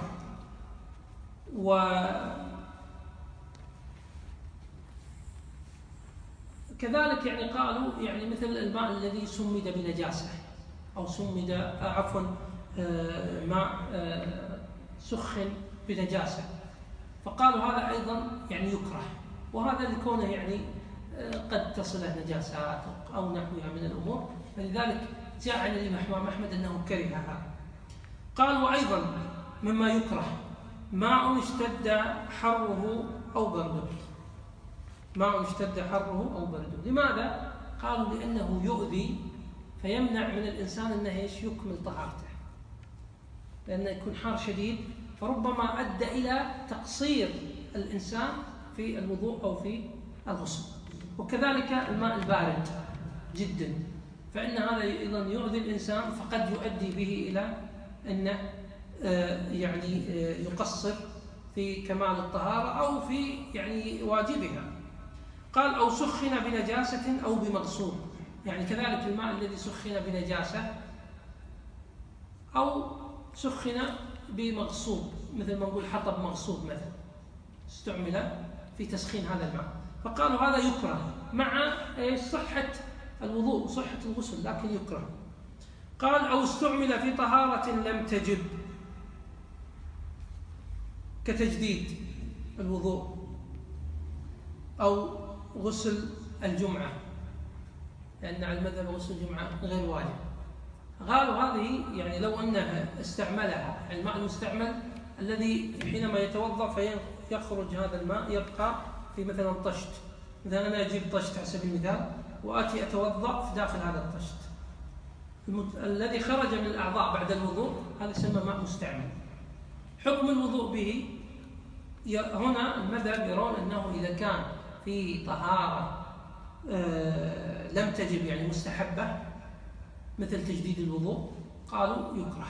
وكذلك يعني قالوا يعني مثل الماء الذي سمد بنجاسة، أو سمد عفوا ماء سخن بنجاسة، فقالوا هذا أيضا يعني يكره، وهذا لكونه يعني قد تصله نجاسات أو نحوها من الأمور، فلذلك جاء عن الإمام أحمد أنه كره هذا. قال وأيضا مما يكره ماء اشتد حره أو برده. ماء اشتد حره أو برده، لماذا؟ قالوا لأنه يؤذي، فيمنع من الإنسان أنه يكمل طهارته، لأنه يكون حار شديد، فربما أدى إلى تقصير الإنسان في الوضوء أو في الغسل. وكذلك الماء البارد جدا، فإن هذا أيضا يؤذي الإنسان، فقد يؤدي به إلى أنه يعني يقصر في كمال الطهارة أو في يعني واجبها. قال أو سخن بنجاسة أو بمغصوب، يعني كذلك الماء الذي سخن بنجاسة أو سخن بمغصوب، مثل ما نقول حطب مغصوب مثلا، استعمل في تسخين هذا الماء، فقالوا هذا يكره مع صحة الوضوء وصحة الغسل، لكن يكره. قال أو استعمل في طهارة لم تجب، كتجديد الوضوء أو غسل الجمعة، لأن على المذهب غسل الجمعة غير واجب. قالوا هذه يعني لو أنها استعملها، يعني الماء المستعمل الذي حينما يتوضأ فيخرج هذا الماء يبقى في مثلا طشت، مثلا أنا أجيب طشت على سبيل المثال وآتي أتوضأ في داخل هذا الطشت، الذي خرج من الأعضاء بعد الوضوء هذا يسمى ماء مستعمل. حكم الوضوء به هنا المذهب يرون أنه إذا كان في طهارة لم تجب يعني مستحبة مثل تجديد الوضوء قالوا يكره،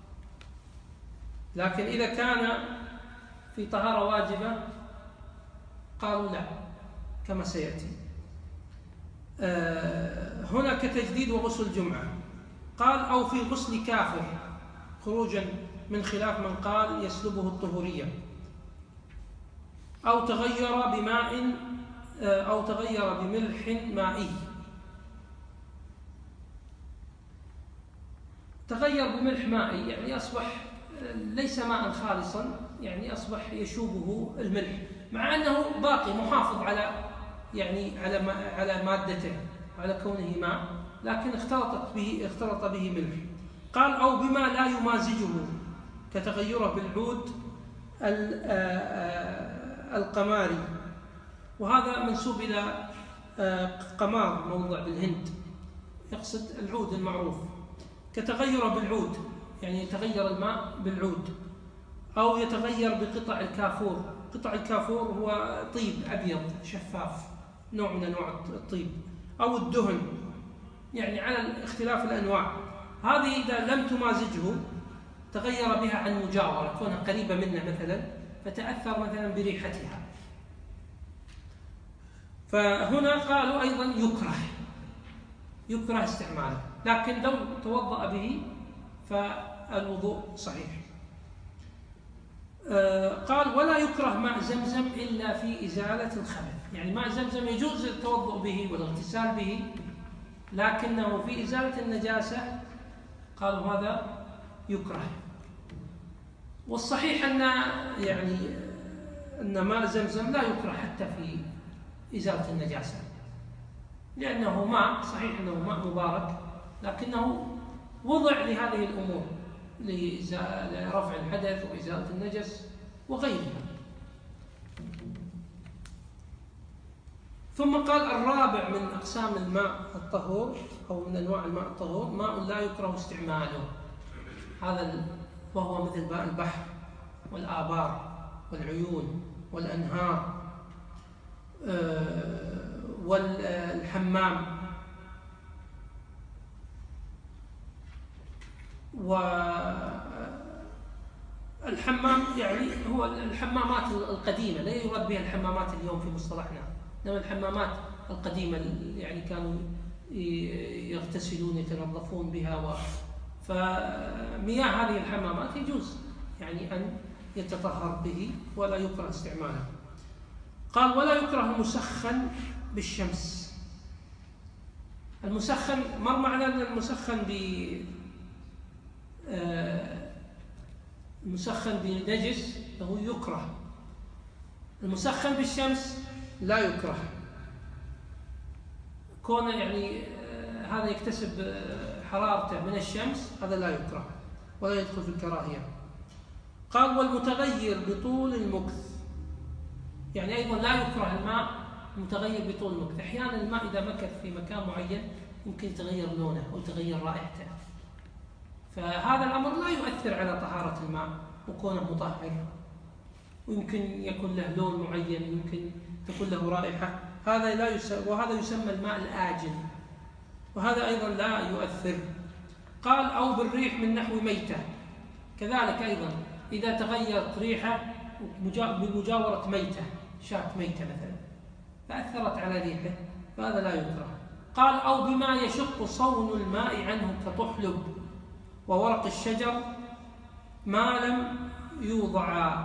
لكن إذا كان في طهارة واجبة قالوا لا، كما سيأتي. هنا كتجديد وغسل الجمعة. قال أو في غسل كافر، خروجا من خلاف من قال يسلبه الطهورية، أو تغير بماء أو تغير بملح مائي. تغير بملح مائي يعني أصبح ليس ماء خالصا، يعني أصبح يشوبه الملح، مع أنه باقي محافظ على يعني على مادته، على كونه ماء، لكن اختلط به ملح. قال أو بما لا يمازجه، كتغيره بالعود القماري، وهذا منسوب إلى قمار موضع بالهند، يقصد العود المعروف. كتغير بالعود يعني يتغير الماء بالعود، أو يتغير بقطع الكافور. قطع الكافور هو طيب أبيض شفاف، نوع من أنواع الطيب، أو الدهن، يعني على اختلاف الأنواع. هذه إذا لم تمازجه تغير بها عن مجاورة، كونها قريبة منه مثلا، فتأثر مثلا بريحتها، فهنا قالوا أيضا يكره استعماله، لكن لو توضأ به فالوضوء صحيح. قال ولا يكره ماء زمزم إلا في إزالة الخبث، يعني ماء زمزم يجوز التوضؤ به والاغتسال به، لكنه في إزالة النجاسة قالوا هذا يكره. والصحيح أن ماء زمزم لا يكره حتى في إزالة النجاسة، لأنه ماء صحيح أنه ماء مبارك، لكنه وضع لهذه الأمور، لرفع الحدث وإزالة النجس وغيرها. ثم قال الرابع من أقسام الماء الطهور أو من أنواع الماء الطهور ماء لا يكره استعماله، هذا وهو مثل ماء البحر والآبار والعيون والأنهار والحمام والحمام يعني هو الحمامات القديمة، لا يراد بها الحمامات اليوم في مصطلحنا، إنما الحمامات القديمة يعني كانوا يغتسلون يتنظفون بها فمياه هذه الحمامات يجوز يعني أن يتطهر به ولا يكره استعماله. قال ولا يكره المسخن بالشمس. المسخن مر معنا أن المسخن بنجس له يكره، المسخن بالشمس لا يكره، كونه يعني هذا يكتسب حرارته من الشمس، هذا لا يكره ولا يدخل في الكراهية. قال والمتغير بطول المكث، يعني أيضا لا يكره الماء المتغير بطول المكث. أحيانا الماء إذا مكث في مكان معين يمكن يتغير لونه أو يتغير رائحته، فهذا الأمر لا يؤثر على طهارة الماء وكونه مطهر، ويمكن يكون له لون معين، يمكن تكون له رائحة، هذا لا وهذا يسمى الماء الآجن، وهذا أيضا لا يؤثر. قال أو بالريح من نحو ميتة، كذلك أيضا إذا تغيرت ريحة بمجاورة ميتة، شاة ميتة مثلا فأثرت على ريحه فهذا لا يكره. قال أو بما يشق صون الماء عنه كطحلب وورق الشجر ما لم يوضع،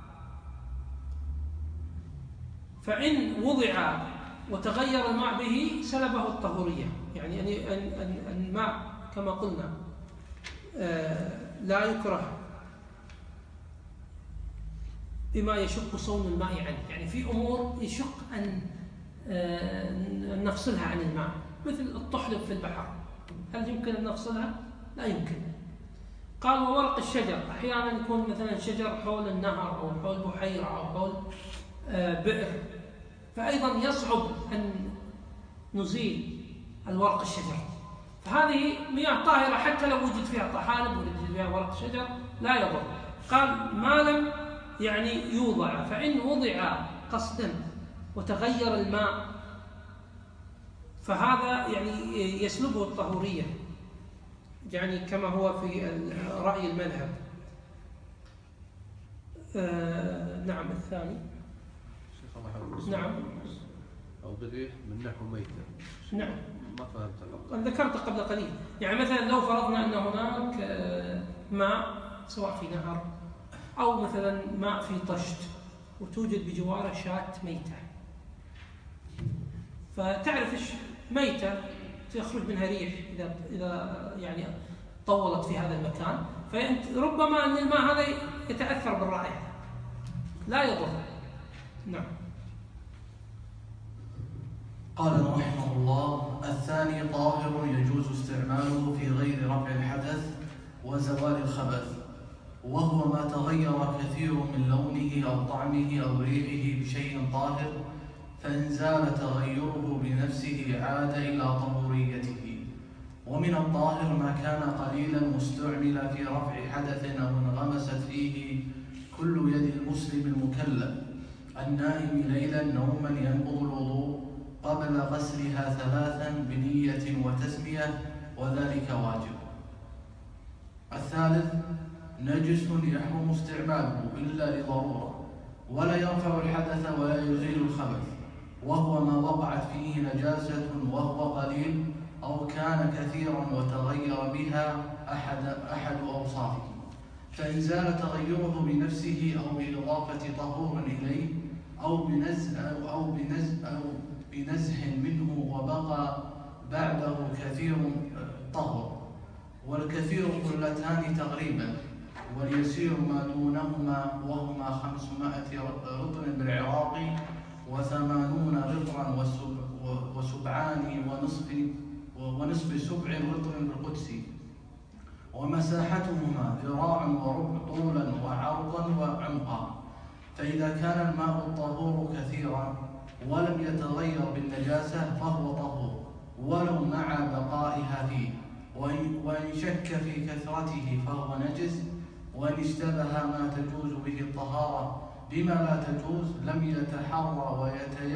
فإن وضع وتغير الماء به سلبه الطهورية، يعني أن الماء كما قلنا لا يكره بما يشق صون الماء عنه، يعني في أمور يشق أن نفصلها عن الماء، مثل الطحلب في البحر، هل يمكن أن نفصلها؟ لا يمكن. قال وورق الشجر، أحيانا يكون مثلا شجر حول النهر أو حول بحيرة أو حول بئر، فأيضا يصعب أن نزيل الورق الشجر، فهذه مياه طاهرة حتى لو وجد فيها طحالب ووجد فيها ورق شجر لا يضر. قال ما لم يعني يوضع، فإن وضع قصدا وتغير الماء فهذا يعني يسلبه الطهورية، يعني كما هو في رأي المذهب. نعم الثاني. نعم. أو بالريح من نحو ميتة. نعم. ما فهمت. ذكرت قبل قليل، يعني مثلا لو فرضنا أن هناك ماء سواء في نهر أو مثلا ماء في طشت وتوجد بجواره شاة ميتة، فتعرف ميتة تخرج منها ريح إذا يعني طولت في هذا المكان، فأنت ربما أن الماء هذا يتأثر بالرائحة لا يضر. نعم. قال رحمه الله الثاني طاهر يجوز استعماله في غير رفع الحدث وزوال الخبث، وهو ما تغير كثير من لونه أو طعمه أو ريحه بشيء طاهر، فإن زال تغيره بنفسه عاد إلى طهوريته. ومن الطاهر ما كان قليلا مستعمل في رفع حدث أو انغمست فيه كل يد المسلم المكلف النائم ليلا نوما ينقض الوضوء قبل غسلها 3 بنية وتسمية، وذلك واجب. الثالث نجس يحرم استعماله إلا لضرورة، ولا يرفع الحدث ولا يزيل الخبث، وهو ما وقعت فيه نجاسة وهو قليل أو كان كثيرا وتغير بها أحد أوصافه، فإن زال تغيره بنفسه أو بإضافة طهور إليه أو بنزح منه وبقى بعده كثير طهر، والكثير قلتان تقريبا، واليسير ما دونهما وهما 500 رطل بالعراق و80 رطلا وسبعان ونصف 7 رطل بالقدس، ومساحتهما ذراع وربع طولا وعرضا وعمقا. فإذا كان الماء الطهور كثيرا ولم يتغير بالنجاسة فهو طهور ولو مع بقائها فيه، وإن شك في كثرته فهو نجس، وإن اشتبه ما تجوز به الطهارة بما لا تجوز لم يتحرى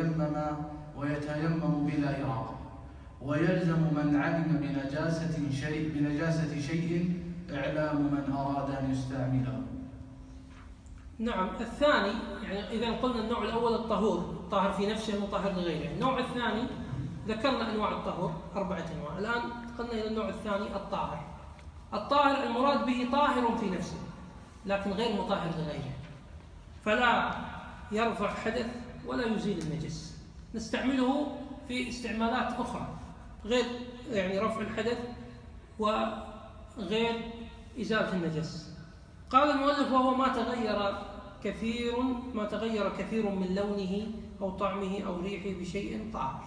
ويتيمم بلا إراقة. ويلزم من علم بنجاسة شيء إعلام من أراد أن يستعمله. نعم. الثاني يعني إذا قلنا النوع الأول الطاهر في نفسه المطهر لغيره. النوع الثاني ذكرنا أنواع الطهور 4 أنواع، الآن انتقلنا إلى النوع الثاني الطاهر. الطاهر المراد به طاهر في نفسه لكن غير مطهر لغيره، فلا يرفع حدث ولا يزيل النجس، نستعمله في استعمالات أخرى غير يعني رفع الحدث وغير إزالة النجس. قال المؤلف: وهو ما تغير كثير من لونه أو طعمه أو ريحه بشيء طاهر.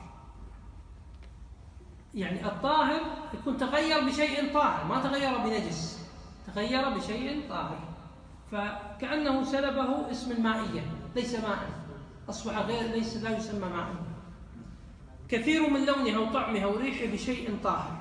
يعني الطاهر يكون تغير بشيء طاهر، ما تغير بنجس، تغير بشيء طاهر، فكأنه سلبه اسم المائية، ليس ماء، أصبح لا يسمى ماء. كثير من لونه أو طعمه أو ريحه بشيء طاهر.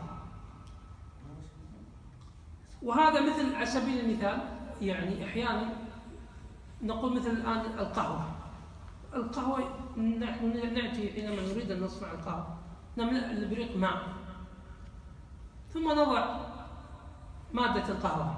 وهذا مثل على سبيل المثال، يعني أحيانا نقول مثل الآن القهوة نحن نأتي حينما نريد أن نصنع القهوة نملأ الإبريق ماء ثم نضع مادة القهوة.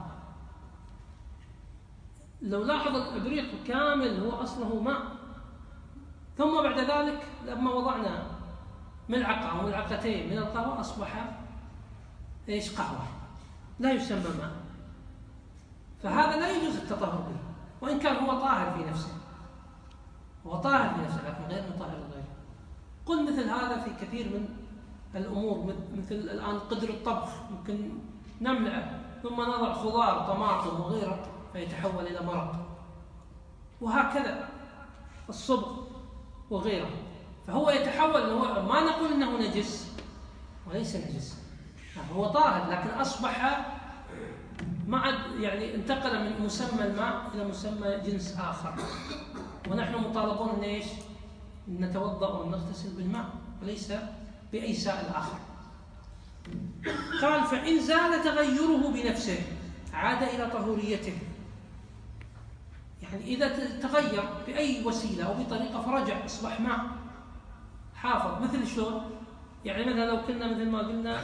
لو لاحظ الإبريق كامل هو أصله ماء، ثم بعد ذلك لما وضعنا ملعقة أو ملعقتين من القهوة أصبح قهوة، لا يسمى ماء. فهذا لا يجوز التطهر به، وإن كان هو طاهر في نفسه، هو طاهر في نفسه لكن غير مطهر لغيره. قل مثل هذا في كثير من الأمور، مثل الآن قدر الطبخ ممكن نملأه ثم نضع خضار طماطم وغيره فيتحول إلى مرق، وهكذا الصبغ وغيره، فهو يتحول. ما نقول إنه نجس وليس نجس، هو طاهر لكن أصبح يعني انتقل من مسمى الماء إلى مسمى جنس آخر، ونحن مطالبون أن إيش؟ نتوضأ ونغتسل بالماء وليس بأي سائل آخر. قال: فإن زال تغيره بنفسه عاد إلى طهوريته. يعني إذا تغير بأي وسيلة أو بطريقة فرجع أصبح ماء حافظ. مثل شلون؟ يعني مثلا لو كنا مثل ما قلنا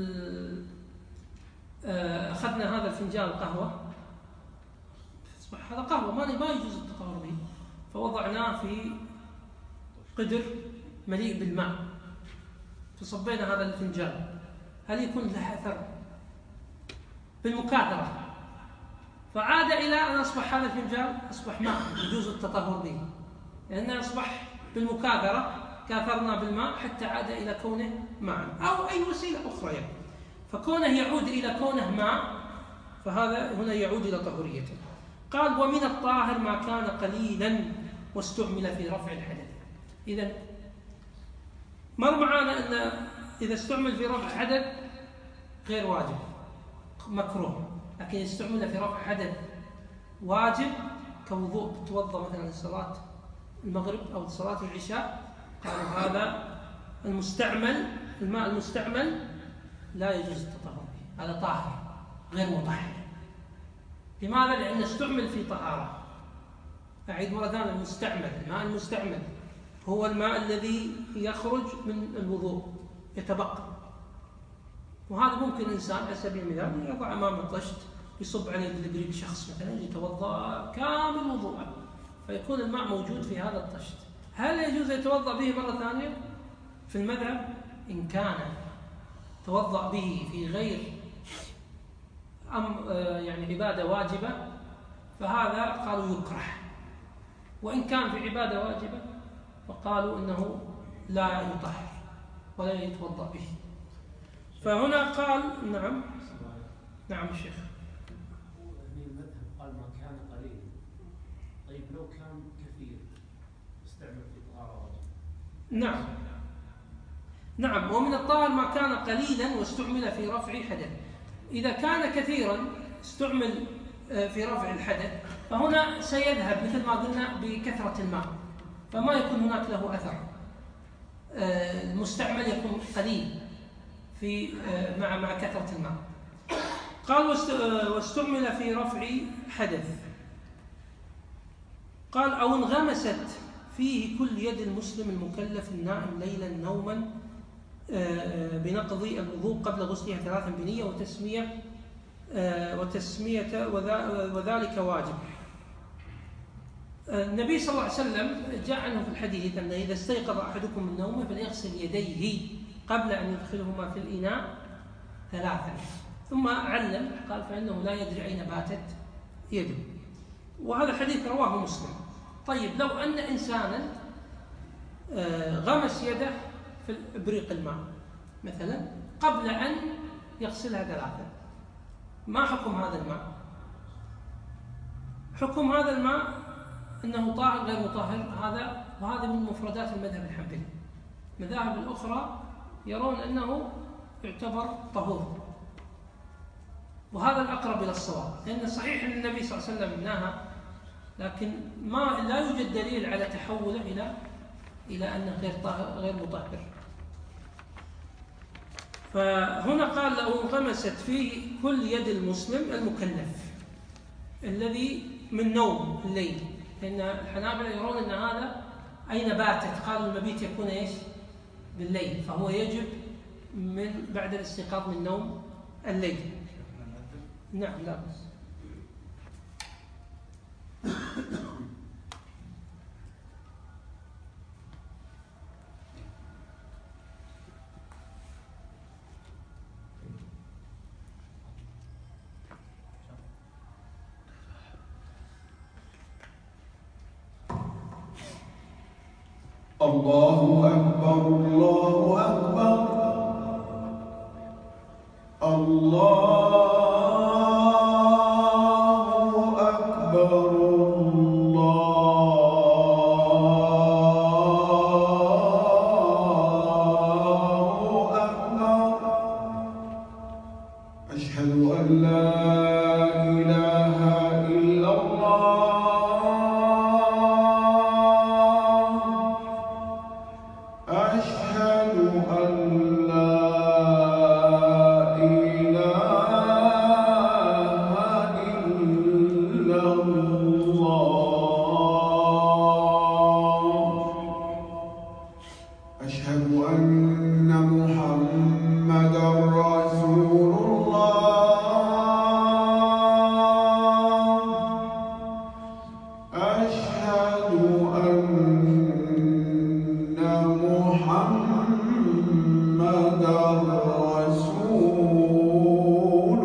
أخذنا هذا الفنجان القهوة، أصبح هذا قهوة ما يجوز التطهر به، فوضعناه في قدر مليء بالماء فصبينا هذا الفنجان، هل يكون له أثر؟ بالمكاثرة، فعاد إلى أن أصبح هذا الفنجان أصبح ماء يجوز التطهر به، لأنه أصبح بالمكاثرة كاثرنا بالماء حتى عاد إلى كونه ماء، أو أي وسيلة أخرى يعني. فكونه يعود إلى كونه ماء فهذا هنا يعود إلى طهوريته. قال: ومن الطاهر ما كان قليلا واستعمل في رفع الحدث. إذن مر معنا أن إذا استعمل في رفع حدث غير واجب مكروه، لكن استعمل في رفع حدث واجب كوضوء توضأ مثلا لصلاة المغرب أو صلاة العشاء، قالوا هذا المستعمل، الماء المستعمل لا يجوز التطهر به، هذا طاهر غير مطهر. لماذا؟ لأنه استعمل في طهارة. أعيد مرة ثانية: الماء المستعمل هو الماء الذي يخرج من الوضوء يتبقى، وهذا ممكن إنسان على سبيل المثال يضع أمام الطشت يصب عليه بالإبريق شخص مثلا يتوضأ كامل وضوءه فيكون الماء موجود في هذا الطشت، هل يجوز يتوضأ به مرة ثانية؟ في المذهب إن كان توضأ به في غير يعني عبادة واجبة فهذا قالوا يكره، وإن كان في عبادة واجبة فقالوا إنه لا يطهر ولا يتوضأ به. فهنا قال نعم الشيخ. المذهب قال ما كان قليل، طيب لو كان كثير استعمل في طهارة واجب. نعم، ومن الطاهر ما كان قليلا واستعمل في رفع حدث. إذا كان كثيرا استعمل في رفع الحدث فهنا سيذهب مثل ما قلنا بكثرة الماء، فما يكون هناك له أثر. المستعمل يكون قليل في مع كثرة الماء. قال: واستعمل في رفع حدث. قال: أو انغمست فيه كل يد المسلم المكلف النائم ليلا نوما بنقض الوضوء قبل غسلها 3 بنية وتسمية وتسمية وذلك واجب. النبي صلى الله عليه وسلم جاء عنه في الحديث أنه إذا استيقظ أحدكم من نومه فليغسل يديه قبل أن يدخلهما في الإناء 3، ثم علم قال فإنه لا يدري أين باتت يده، وهذا الحديث رواه مسلم. طيب لو أن إنسانا غمس يده في إبريق الماء مثلا قبل أن يغسلها 3، ما حكم هذا الماء؟ حكم هذا الماء أنه طاهر غير مطهر، وهذا من مفردات المذهب الحنبلي. المذاهب الأخرى يرون أنه يعتبر طهور، وهذا الأقرب إلى الصواب، لأن صحيح أن النبي صلى الله عليه وسلم نهى، لكن لا يوجد دليل على تحوله إلى أنه غير مطهر. فهنا قال لو انغمست فيه كل يد المسلم المكلف الذي من نوم الليل، لأن الحنابلة يرون أن هذا أين باتت، قالوا المبيت يكون إيش؟ بالليل، فهو يجب من بعد الاستيقاظ من نوم الليل. نعم لا بس. الله أكبر الله أكبر الله أكبر الله أكبر. أشهد أن لا إله إلا الله. أشهد أن لا إله إلا الله. أشهد أن محمدًا رسول الله. أشهد أن محمدًا رسول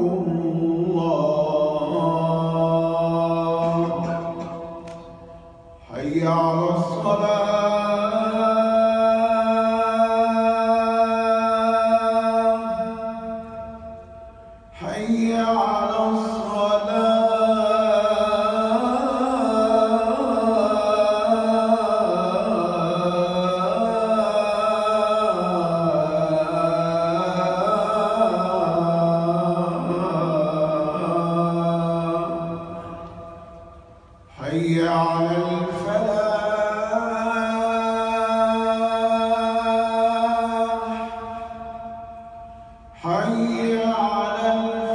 الله. حي على الصلاة. حي على حي على الفلاح. حي على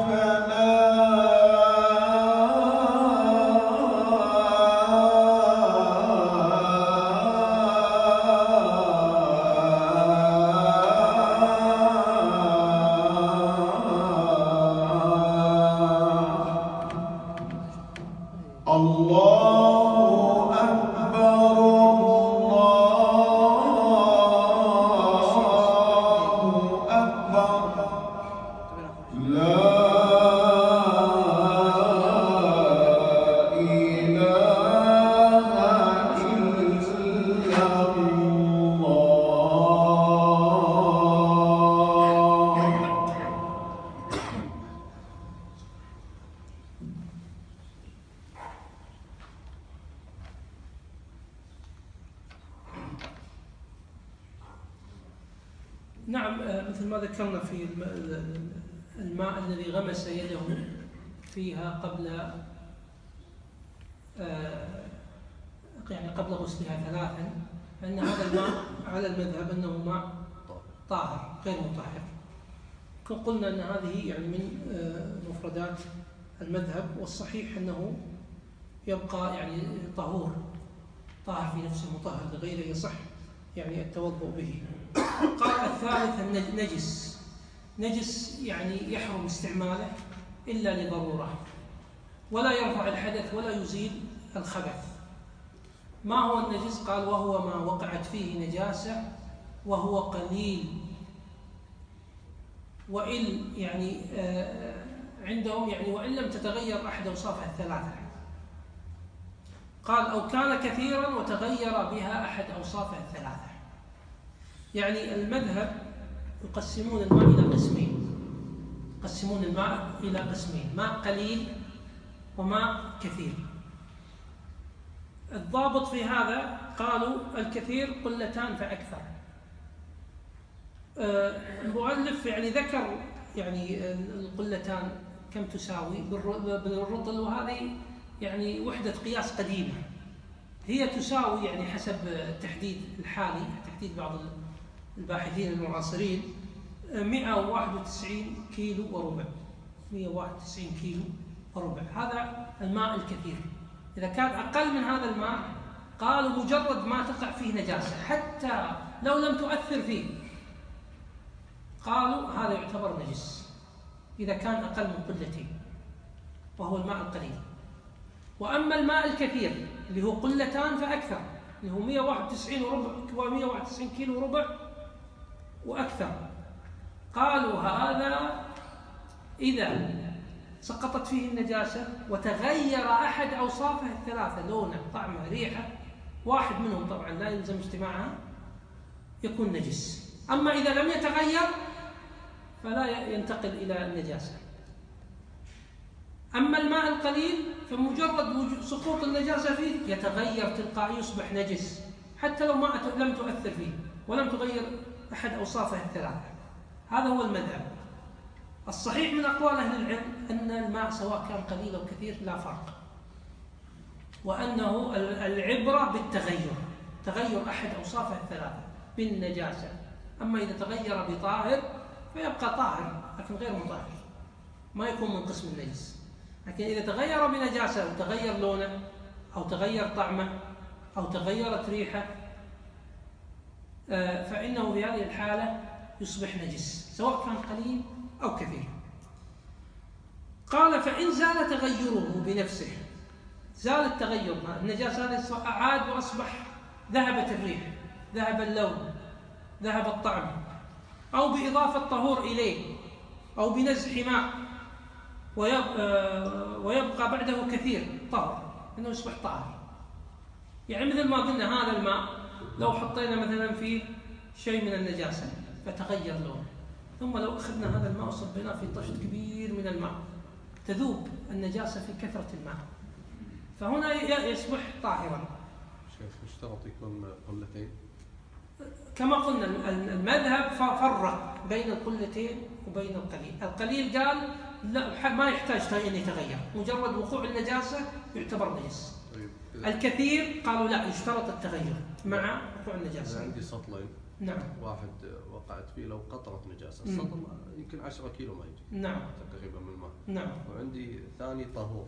الفلاح. الله أكبر الله أكبر. لا إله إلا الله. نعم، مثل ما ذكرنا في الماء الذي غمس يده فيها قبل غسلها 3، فإن هذا الماء على المذهب أنه ماء طاهر غير مطهر. قلنا أن هذه يعني من مفردات المذهب، والصحيح أنه يبقى يعني طهور، طاهر في نفسه مطهر لغيره يصح يعني التوضؤ به. قال الثالث النجس، نجس يعني يحرم استعماله إلا لضرورة، ولا يرفع الحدث ولا يزيل الخبث. ما هو النجس؟ قال وهو ما وقعت فيه نجاسة وهو قليل، وإن يعني عندهم يعني وإن لم تتغير أحد أوصافها الثلاثة. قال أو كان كثيرا وتغير بها أحد أوصافها الثلاثة. يعني المذهب يقسمون الماء إلى قسمين، يقسمون الماء إلى قسمين: ماء قليل وماء كثير. الضابط في هذا قالوا الكثير قلتان فأكثر. المؤلف يعني ذكر يعني القلتان كم تساوي بالرطل، وهذه يعني وحدة قياس قديمة، هي تساوي يعني حسب التحديد الحالي، تحديد بعض الباحثين المعاصرين 191 كيلو وربع. 191 كيلو وربع هذا الماء الكثير. إذا كان أقل من هذا الماء قالوا مجرد ما تقع فيه نجاسة حتى لو لم تؤثر فيه، قالوا هذا يعتبر نجس إذا كان أقل من قلتين، وهو الماء القليل. وأما الماء الكثير اللي هو قلتان فأكثر، اللي هو 191 وربع 191 كيلو وربع وأكثر، قالوا هذا إذا سقطت فيه النجاسة وتغير أحد أوصافه الثلاثة: لونه، طعمه، ريحه، واحد منهم طبعا لا يلزم اجتماعها، يكون نجس. أما إذا لم يتغير فلا ينتقل إلى النجاسة. أما الماء القليل فمجرد سقوط النجاسة فيه يتغير تلقائي، يصبح نجس حتى لو لم تؤثر فيه ولم تغير أحد أوصافه الثلاثة. هذا هو المذهب. الصحيح من أقوال أهل العلم أن الماء سواء كان قليل أو كثير لا فرق، وأنه العبرة بالتغير، تغير أحد أوصافه الثلاثة بالنجاسة. أما إذا تغير بطاهر فيبقى طاهر لكن غير مطهر، ما يكون من قسم النجس. لكن إذا تغير بنجاسة أو تغير لونه أو تغير طعمه أو تغيرت ريحه فإنه في هذه الحالة يصبح نجس سواء كان قليل أو كثير. قال فإن زال تغيره بنفسه، زال التغير، النجاسة هذه أعاد وأصبح ذهبت الريح، ذهب اللون، ذهب الطعم، أو بإضافة طهور إليه، أو بنزح ماء ويبقى بعده كثير طهر، إنه يصبح طاهر. يعني مثل ما قلنا هذا الماء لو حطينا مثلا فيه شيء من النجاسة فتغير لونه، ثم لو أخذنا هذا الماء وصبيناه في طشت كبير من الماء تذوب النجاسة في كثرة الماء، فهنا يصبح طاهرا. شيخ اشترط يكون قلتين؟ كما قلنا المذهب فرق بين القلتين وبين القليل. القليل قال لا، ما يحتاج أن يتغير، مجرد وقوع النجاسة يعتبر نجس. الكثير قالوا لا، يشترط التغير مع وقوع النجاسة. أنا عندي سطلين، نعم، واحد وقعت فيه لو قطرة نجاسة، السطل يمكن 10 كيلو ما يجي، نعم، تقريبا من الماء، نعم. وعندي ثاني طهور،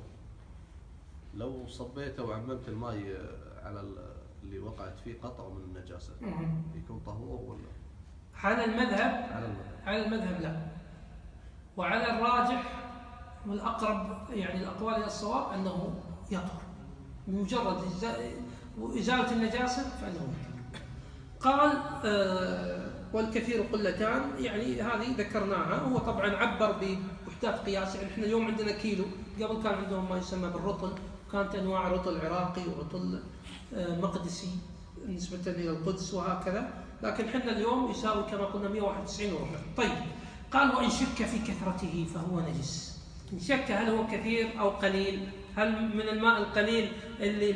لو صبيته وعممت الماء على اللي وقعت فيه قطرة من النجاسة يكون طهور ولا؟ على المذهب لا، وعلى الراجح والأقرب يعني الأقوال إلى الصواب أنه يطهر بمجرد إزالة النجاسة فإنه يطهر. قال والكثير قلتان، يعني هذه ذكرناها. هو طبعا عبر بوحدات قياس، يعني احنا اليوم عندنا كيلو، قبل كان عندهم ما يسمى بالرطل، كانت أنواع رطل عراقي ورطل مقدسي نسبة إلى القدس وهكذا، لكن حنا اليوم يساوي كما قلنا 191 وربع. طيب، قال وإن شك في كثرته فهو نجس. إن شك هل هو كثير أو قليل، هل من الماء القليل اللي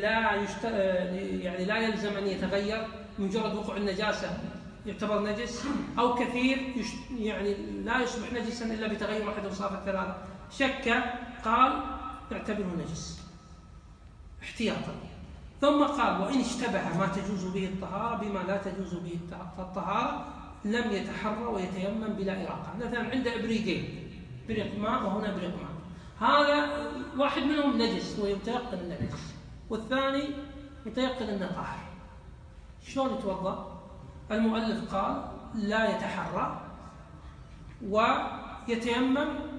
يعني لا يلزم أن يتغير مجرد وقوع النجاسة يعتبر نجس، أو كثير يعني لا يصبح نجسا إلا بتغير أحد أوصاف الثلاثة، شك، قال يعتبره نجس احتياطا. ثم قال وإن اشتبه ما تجوز به الطهارة بما لا تجوز به الطهارة لم يتحرى ويتيمم بلا إراقة. مثلا عنده إبريقين، بريق ماء وهنا بريق ماء، هذا واحد منهم نجس ويتيقن أنه نجس، والثاني يتيقن أنه طاهر، شلون يتوضأ؟ المؤلف قال لا يتحرى ويتيمم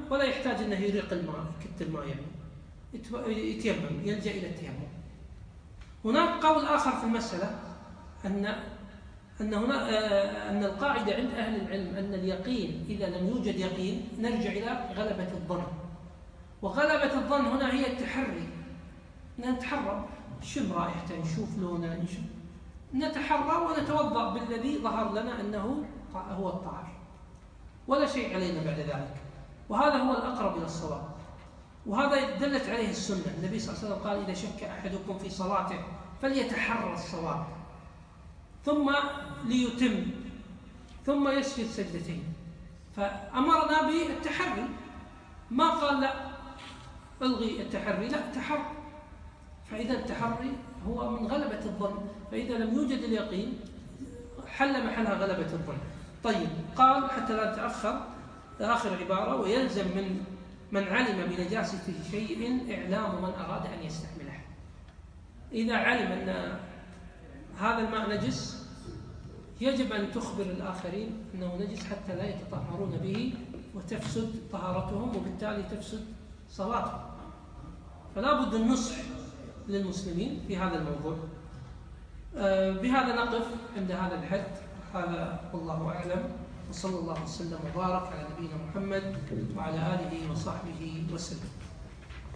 ولا يحتاج أنه يريق الماء يكت الماء يعني يتيمم، يلجأ إلى التيمم. هناك قول آخر في المسألة أن القاعدة عند أهل العلم أن اليقين إذا لم يوجد يقين نرجع إلى غلبة الظن، وغلبة الظن هنا هي التحري، نتحرى نشم رائحته، نشوف لونه، نتحرى ونتوضأ بالذي ظهر لنا أنه هو الطاهر، ولا شيء علينا بعد ذلك، وهذا هو الأقرب إلى الصواب، وهذا دلت عليه السنة. النبي صلى الله عليه وسلم قال: إذا شك أحدكم في صلاته فليتحرى الصواب ثم ليتم ثم يسجد سجدتين، فأمرنا بالتحري، ما قال لا الغي التحري، لا تحرى. فإذا التحري هو من غلبة الظن، فإذا لم يوجد اليقين حل محلها غلبة الظن. طيب، قال حتى لا نتأخر آخر عبارة: ويلزم من علم بنجاسة شيء إعلام من أراد أن يستعمله. إذا علم أن هذا الماء نجس يجب أن تخبر الآخرين أنه نجس حتى لا يتطهرون به وتفسد طهارتهم وبالتالي تفسد صلاتهم. فلا بد النصح للمسلمين في هذا الموضوع. بهذا نقف عند هذا الحد. هذا والله أعلم، وصلى الله وسلم وبارك على نبينا محمد وعلى آله وصحبه وسلم.